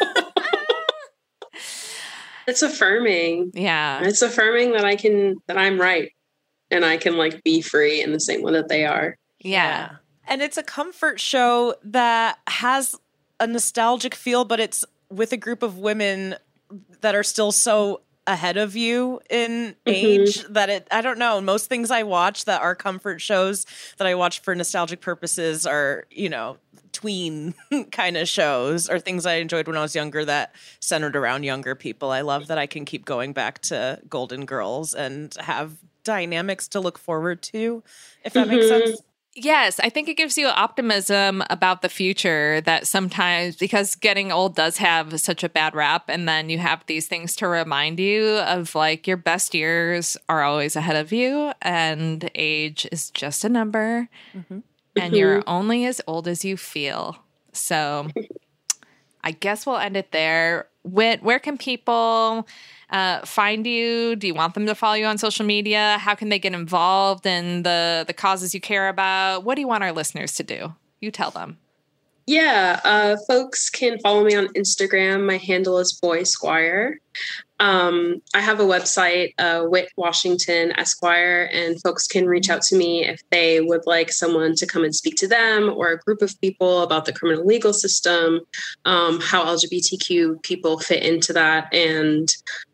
It's affirming. yeah. It's affirming that I'm right and I can like be free in the same way that they are. Yeah. And it's a comfort show that has a nostalgic feel, but it's with a group of women that are still so ahead of you in age that I don't know. Most things I watch that are comfort shows that I watch for nostalgic purposes are, you know, tween kind of shows or things I enjoyed when I was younger that centered around younger people. I love that I can keep going back to Golden Girls and have dynamics to look forward to, if that makes sense. Yes, I think it gives you optimism about the future that sometimes, because getting old does have such a bad rap, and then you have these things to remind you of like your best years are always ahead of you, and age is just a number, and you're only as old as you feel. So I guess we'll end it there. Whit, where can people find you? Do you want them to follow you on social media? How can they get involved in the causes you care about? What do you want our listeners to do? You tell them. Yeah, folks can follow me on Instagram. My handle is Boy Squire. I have a website, Whit Washington Esquire, and folks can reach out to me if they would like someone to come and speak to them or a group of people about the criminal legal system, how LGBTQ people fit into that. And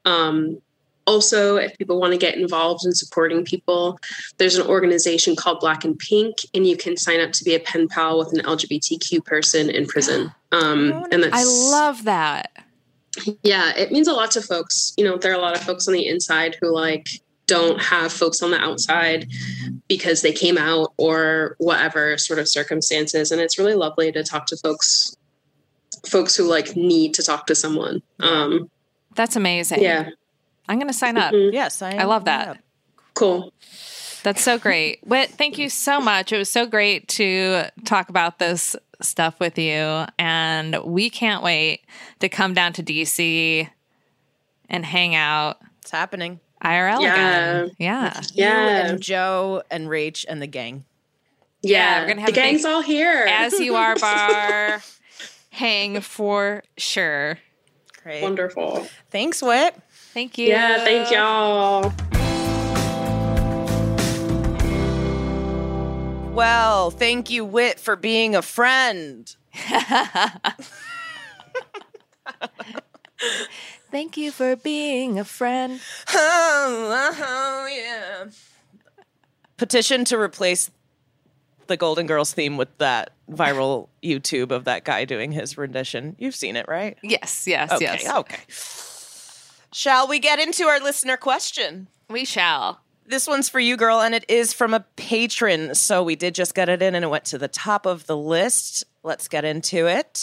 also, if people want to get involved in supporting people, there's an organization called Black and Pink, and you can sign up to be a pen pal with an LGBTQ person in prison. And that's, I love that. Yeah, it means a lot to folks. You know, there are a lot of folks on the inside who like don't have folks on the outside because they came out or whatever sort of circumstances. And it's really lovely to talk to folks who like need to talk to someone. That's amazing. Yeah. I'm going to sign up. Yes, I love that. Cool. That's so great. Whit, thank you so much. It was so great to talk about this stuff with you. And we can't wait to come down to DC and hang out. It's happening. IRL again. Yeah. You and Joe and Rach and the gang. Yeah. We're going to have the gang's all here. As You Are bar hang for sure. Great. Wonderful. Thanks, Whit. Thank you. Yeah, thank y'all. Well, thank you, Whit, for being a friend. Thank you for being a friend. Yeah. Petition to replace the Golden Girls theme with that viral YouTube of that guy doing his rendition. You've seen it, right? Yes. Okay. Shall we get into our listener question? We shall. This one's for you, girl, and it is from a patron. So we did just get it in, and it went to the top of the list. Let's get into it.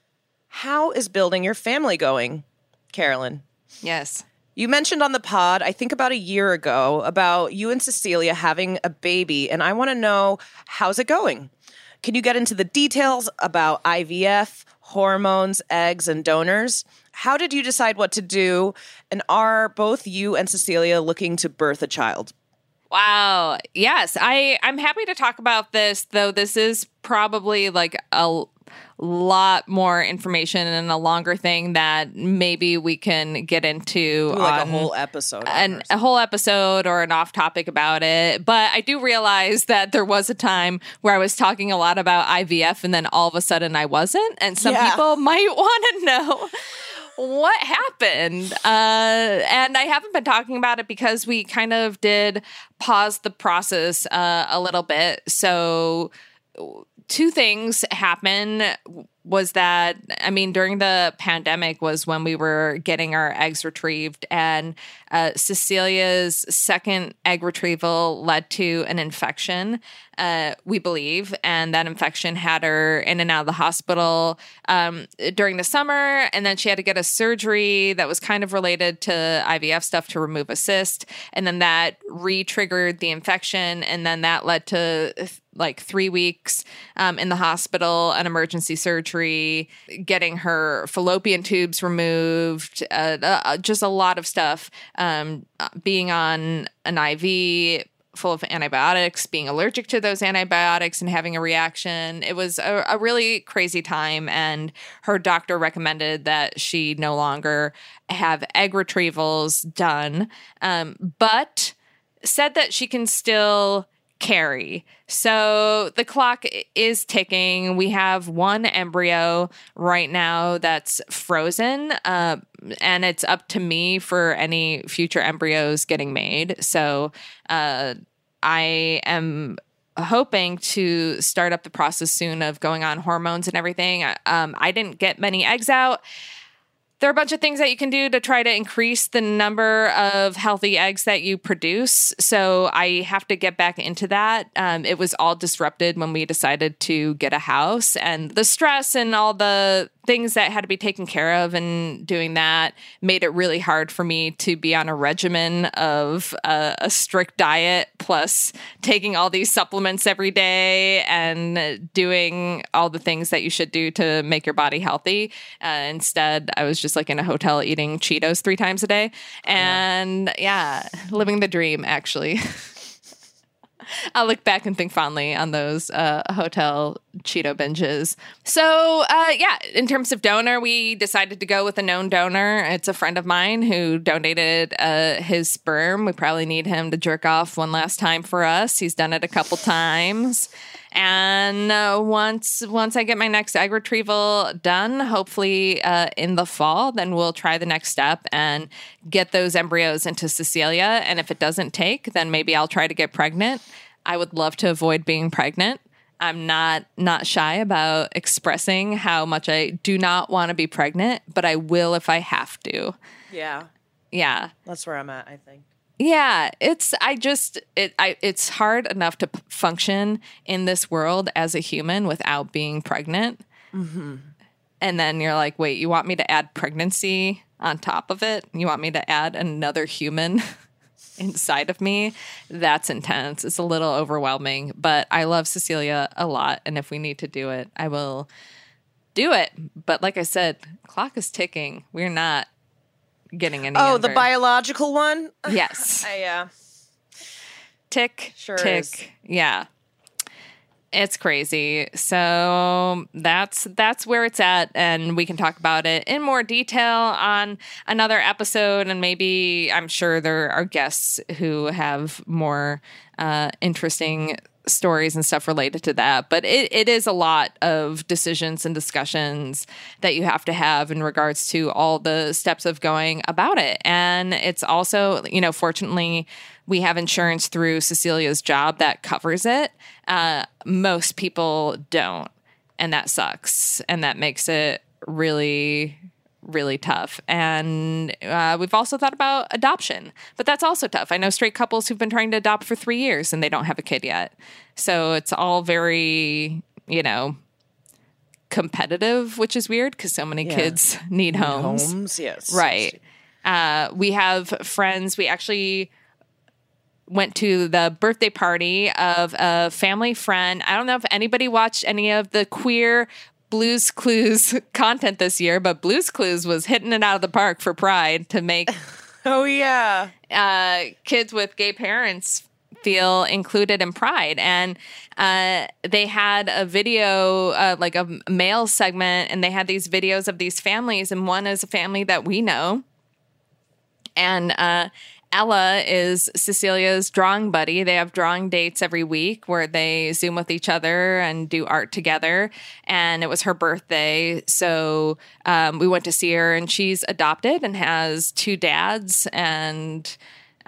How is building your family going, Carolyn? Yes. You mentioned on the pod, I think about a year ago, about you and Cecilia having a baby, and I want to know, how's it going? Can you get into the details about IVF, hormones, eggs, and donors? How did you decide what to do? And are both you and Cecilia looking to birth a child? Wow. Yes. I'm happy to talk about this, though this is probably like a lot more information and a longer thing that maybe we can get into Like on a whole episode. a whole episode or an off topic about it. But I do realize that there was a time where I was talking a lot about IVF and then all of a sudden I wasn't. And some people might want to know what happened. And I haven't been talking about it because we kind of did pause the process a little bit. So two things happened was that, I mean, during the pandemic was when we were getting our eggs retrieved, and Cecilia's second egg retrieval led to an infection, we believe, and that infection had her in and out of the hospital during the summer, and then she had to get a surgery that was kind of related to IVF stuff to remove a cyst, and then that re-triggered the infection, and then that led to like 3 weeks in the hospital, an emergency surgery, getting her fallopian tubes removed, just a lot of stuff, being on an IV full of antibiotics, being allergic to those antibiotics and having a reaction. It was a really crazy time, and her doctor recommended that she no longer have egg retrievals done, but said that she can still carry. So the clock is ticking. We have one embryo right now that's frozen, and it's up to me for any future embryos getting made. So I am hoping to start up the process soon of going on hormones and everything. I didn't get many eggs out. There are a bunch of things that you can do to try to increase the number of healthy eggs that you produce. So I have to get back into that. It was all disrupted when we decided to get a house, and the stress and all the things that had to be taken care of and doing that made it really hard for me to be on a regimen of a strict diet plus taking all these supplements every day and doing all the things that you should do to make your body healthy. Instead, I was just like in a hotel eating Cheetos 3 times a day and living the dream, actually. I'll look back and think fondly on those hotel Cheeto binges. So, in terms of donor, we decided to go with a known donor. It's a friend of mine who donated his sperm. We probably need him to jerk off one last time for us. He's done it a couple times. And once I get my next egg retrieval done, hopefully in the fall, then we'll try the next step and get those embryos into Cecilia. And if it doesn't take, then maybe I'll try to get pregnant. I would love to avoid being pregnant. I'm not shy about expressing how much I do not want to be pregnant, but I will if I have to. Yeah. Yeah. That's where I'm at, I think. Yeah, it's hard enough to function in this world as a human without being pregnant. Mm-hmm. And then you're like, wait, you want me to add pregnancy on top of it? You want me to add another human inside of me? That's intense. It's a little overwhelming, but I love Cecilia a lot. And if we need to do it, I will do it. But like I said, clock is ticking. We're not getting any younger. The biological one? Yes. Tick, sure tick. Is. Yeah. It's crazy. So that's where it's at, and we can talk about it in more detail on another episode, and maybe I'm sure there are guests who have more interesting stories and stuff related to that. But it is a lot of decisions and discussions that you have to have in regards to all the steps of going about it. And it's also, fortunately, we have insurance through Cecilia's job that covers it. Most people don't. And that sucks. And that makes it really, really tough. And we've also thought about adoption, but that's also tough. I know straight couples who've been trying to adopt for 3 years and they don't have a kid yet. So it's all very, competitive, which is weird because so many kids need homes. Yes. Right. We have friends. We actually went to the birthday party of a family friend. I don't know if anybody watched any of the queer Blue's Clues content this year, but Blue's Clues was hitting it out of the park for Pride to make kids with gay parents feel included in Pride. And they had a video, like a male segment, and they had these videos of these families, and one is a family that we know. And Ella is Cecilia's drawing buddy. They have drawing dates every week where they Zoom with each other and do art together. And it was her birthday. So we went to see her, and she's adopted and has 2 dads. And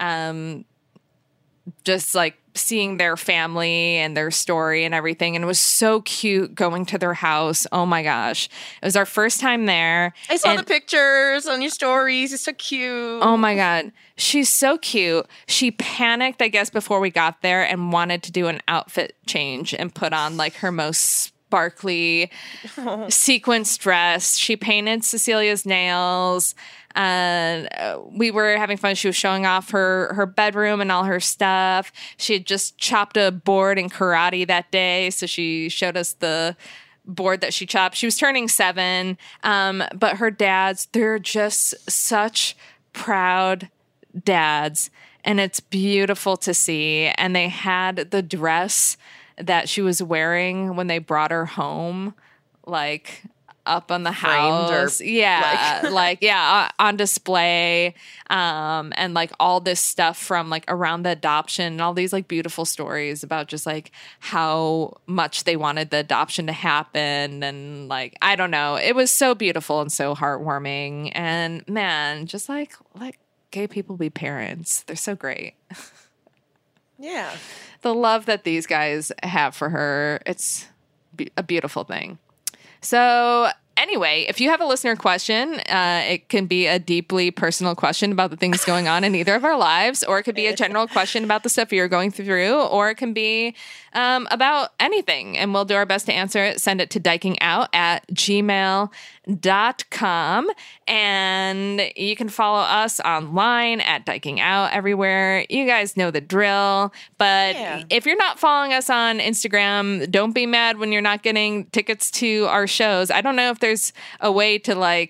just like seeing their family and their story and everything. And it was so cute going to their house. Oh my gosh. It was our first time there. I saw the pictures on your stories. It's so cute. Oh my God. She's so cute. She panicked, I guess, before we got there and wanted to do an outfit change and put on like her most sparkly sequence dress. She painted Cecilia's nails. We were having fun. She was showing off her bedroom and all her stuff. She had just chopped a board in karate that day, so she showed us the board that she chopped. She was turning 7, but her dads, they're just such proud dads. and it's beautiful to see. And they had the dress that she was wearing when they brought her home, like up on the house. On display. And like all this stuff from like around the adoption and all these like beautiful stories about just like how much they wanted the adoption to happen. And like, I don't know, it was so beautiful and so heartwarming. And man, just like gay people be parents. They're so great. Yeah. The love that these guys have for her, it's a beautiful thing. So anyway, if you have a listener question, it can be a deeply personal question about the things going on in either of our lives, or it could be a general question about the stuff you're going through, or it can be about anything, and we'll do our best to answer it. Send it to dikingout@gmail.com, and you can follow us online at dikingout everywhere. You guys know the drill, but if you're not following us on Instagram, don't be mad when you're not getting tickets to our shows. I don't know if there's a way to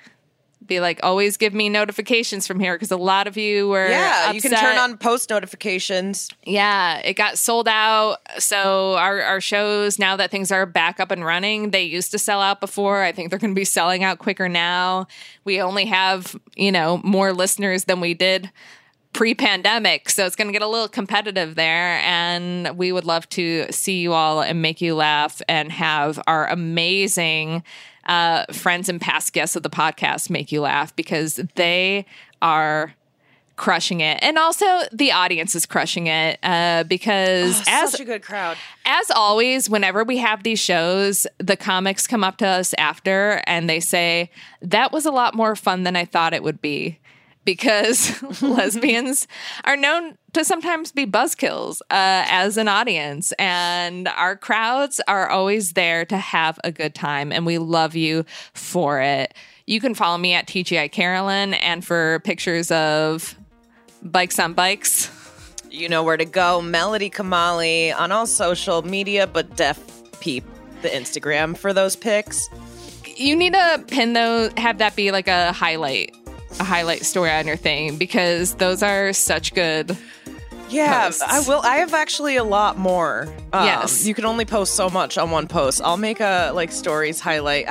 be like, always give me notifications from here, because a lot of you were upset. You can turn on post notifications. Yeah, it got sold out. So our shows, now that things are back up and running, they used to sell out before. I think they're going to be selling out quicker now. We only have, more listeners than we did pre-pandemic, so it's going to get a little competitive there, and we would love to see you all and make you laugh and have our amazing friends and past guests of the podcast make you laugh, because they are crushing it, and also the audience is crushing it, because such a good crowd. As always, whenever we have these shows, the comics come up to us after and they say, that was a lot more fun than I thought it would be. Because lesbians are known to sometimes be buzzkills as an audience, and our crowds are always there to have a good time, and we love you for it. You can follow me at TGI Carolyn, and for pictures of bikes on bikes, you know where to go. Melody Kamali on all social media, but Def Peep, the Instagram for those pics. You need to pin those, have that be like a highlight story on your thing, because those are such good posts. I will. I have actually a lot more. Yes. You can only post so much on one post. I'll make a stories highlight.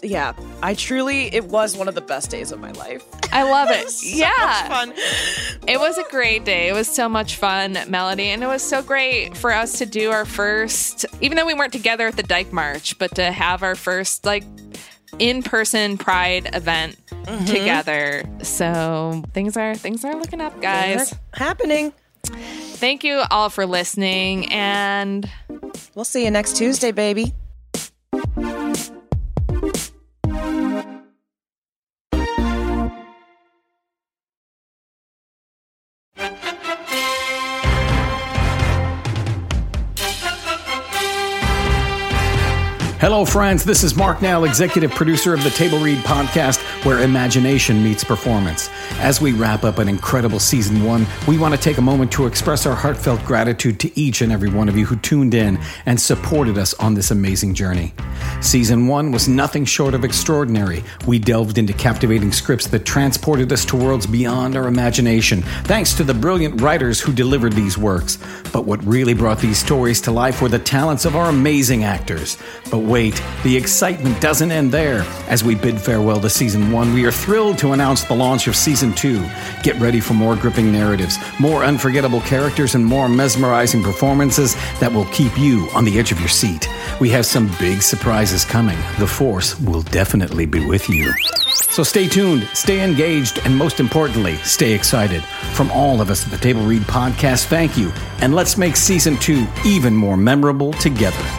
I truly, it was one of the best days of my life. I love it. So much fun. It was a great day. It was so much fun, Melody, and it was so great for us to do our first, even though we weren't together at the Dyke March, but to have our first in-person Pride event together. So things are looking up, guys. They're happening. Thank you all for listening, and we'll see you next Tuesday, baby. Hello, friends. This is Mark Nell, executive producer of the Table Read podcast, where imagination meets performance. As we wrap up an incredible season 1, we want to take a moment to express our heartfelt gratitude to each and every one of you who tuned in and supported us on this amazing journey. Season 1 was nothing short of extraordinary. We delved into captivating scripts that transported us to worlds beyond our imagination, thanks to the brilliant writers who delivered these works. But what really brought these stories to life were the talents of our amazing actors. But wait, the excitement doesn't end there. As we bid farewell to Season 1, we are thrilled to announce the launch of Season 2. Get ready for more gripping narratives, more unforgettable characters, and more mesmerizing performances that will keep you on the edge of your seat. We have some big surprises coming. The Force will definitely be with you. So stay tuned, stay engaged, and most importantly, stay excited. From all of us at the Table Read podcast, thank you, and let's make Season 2 even more memorable together.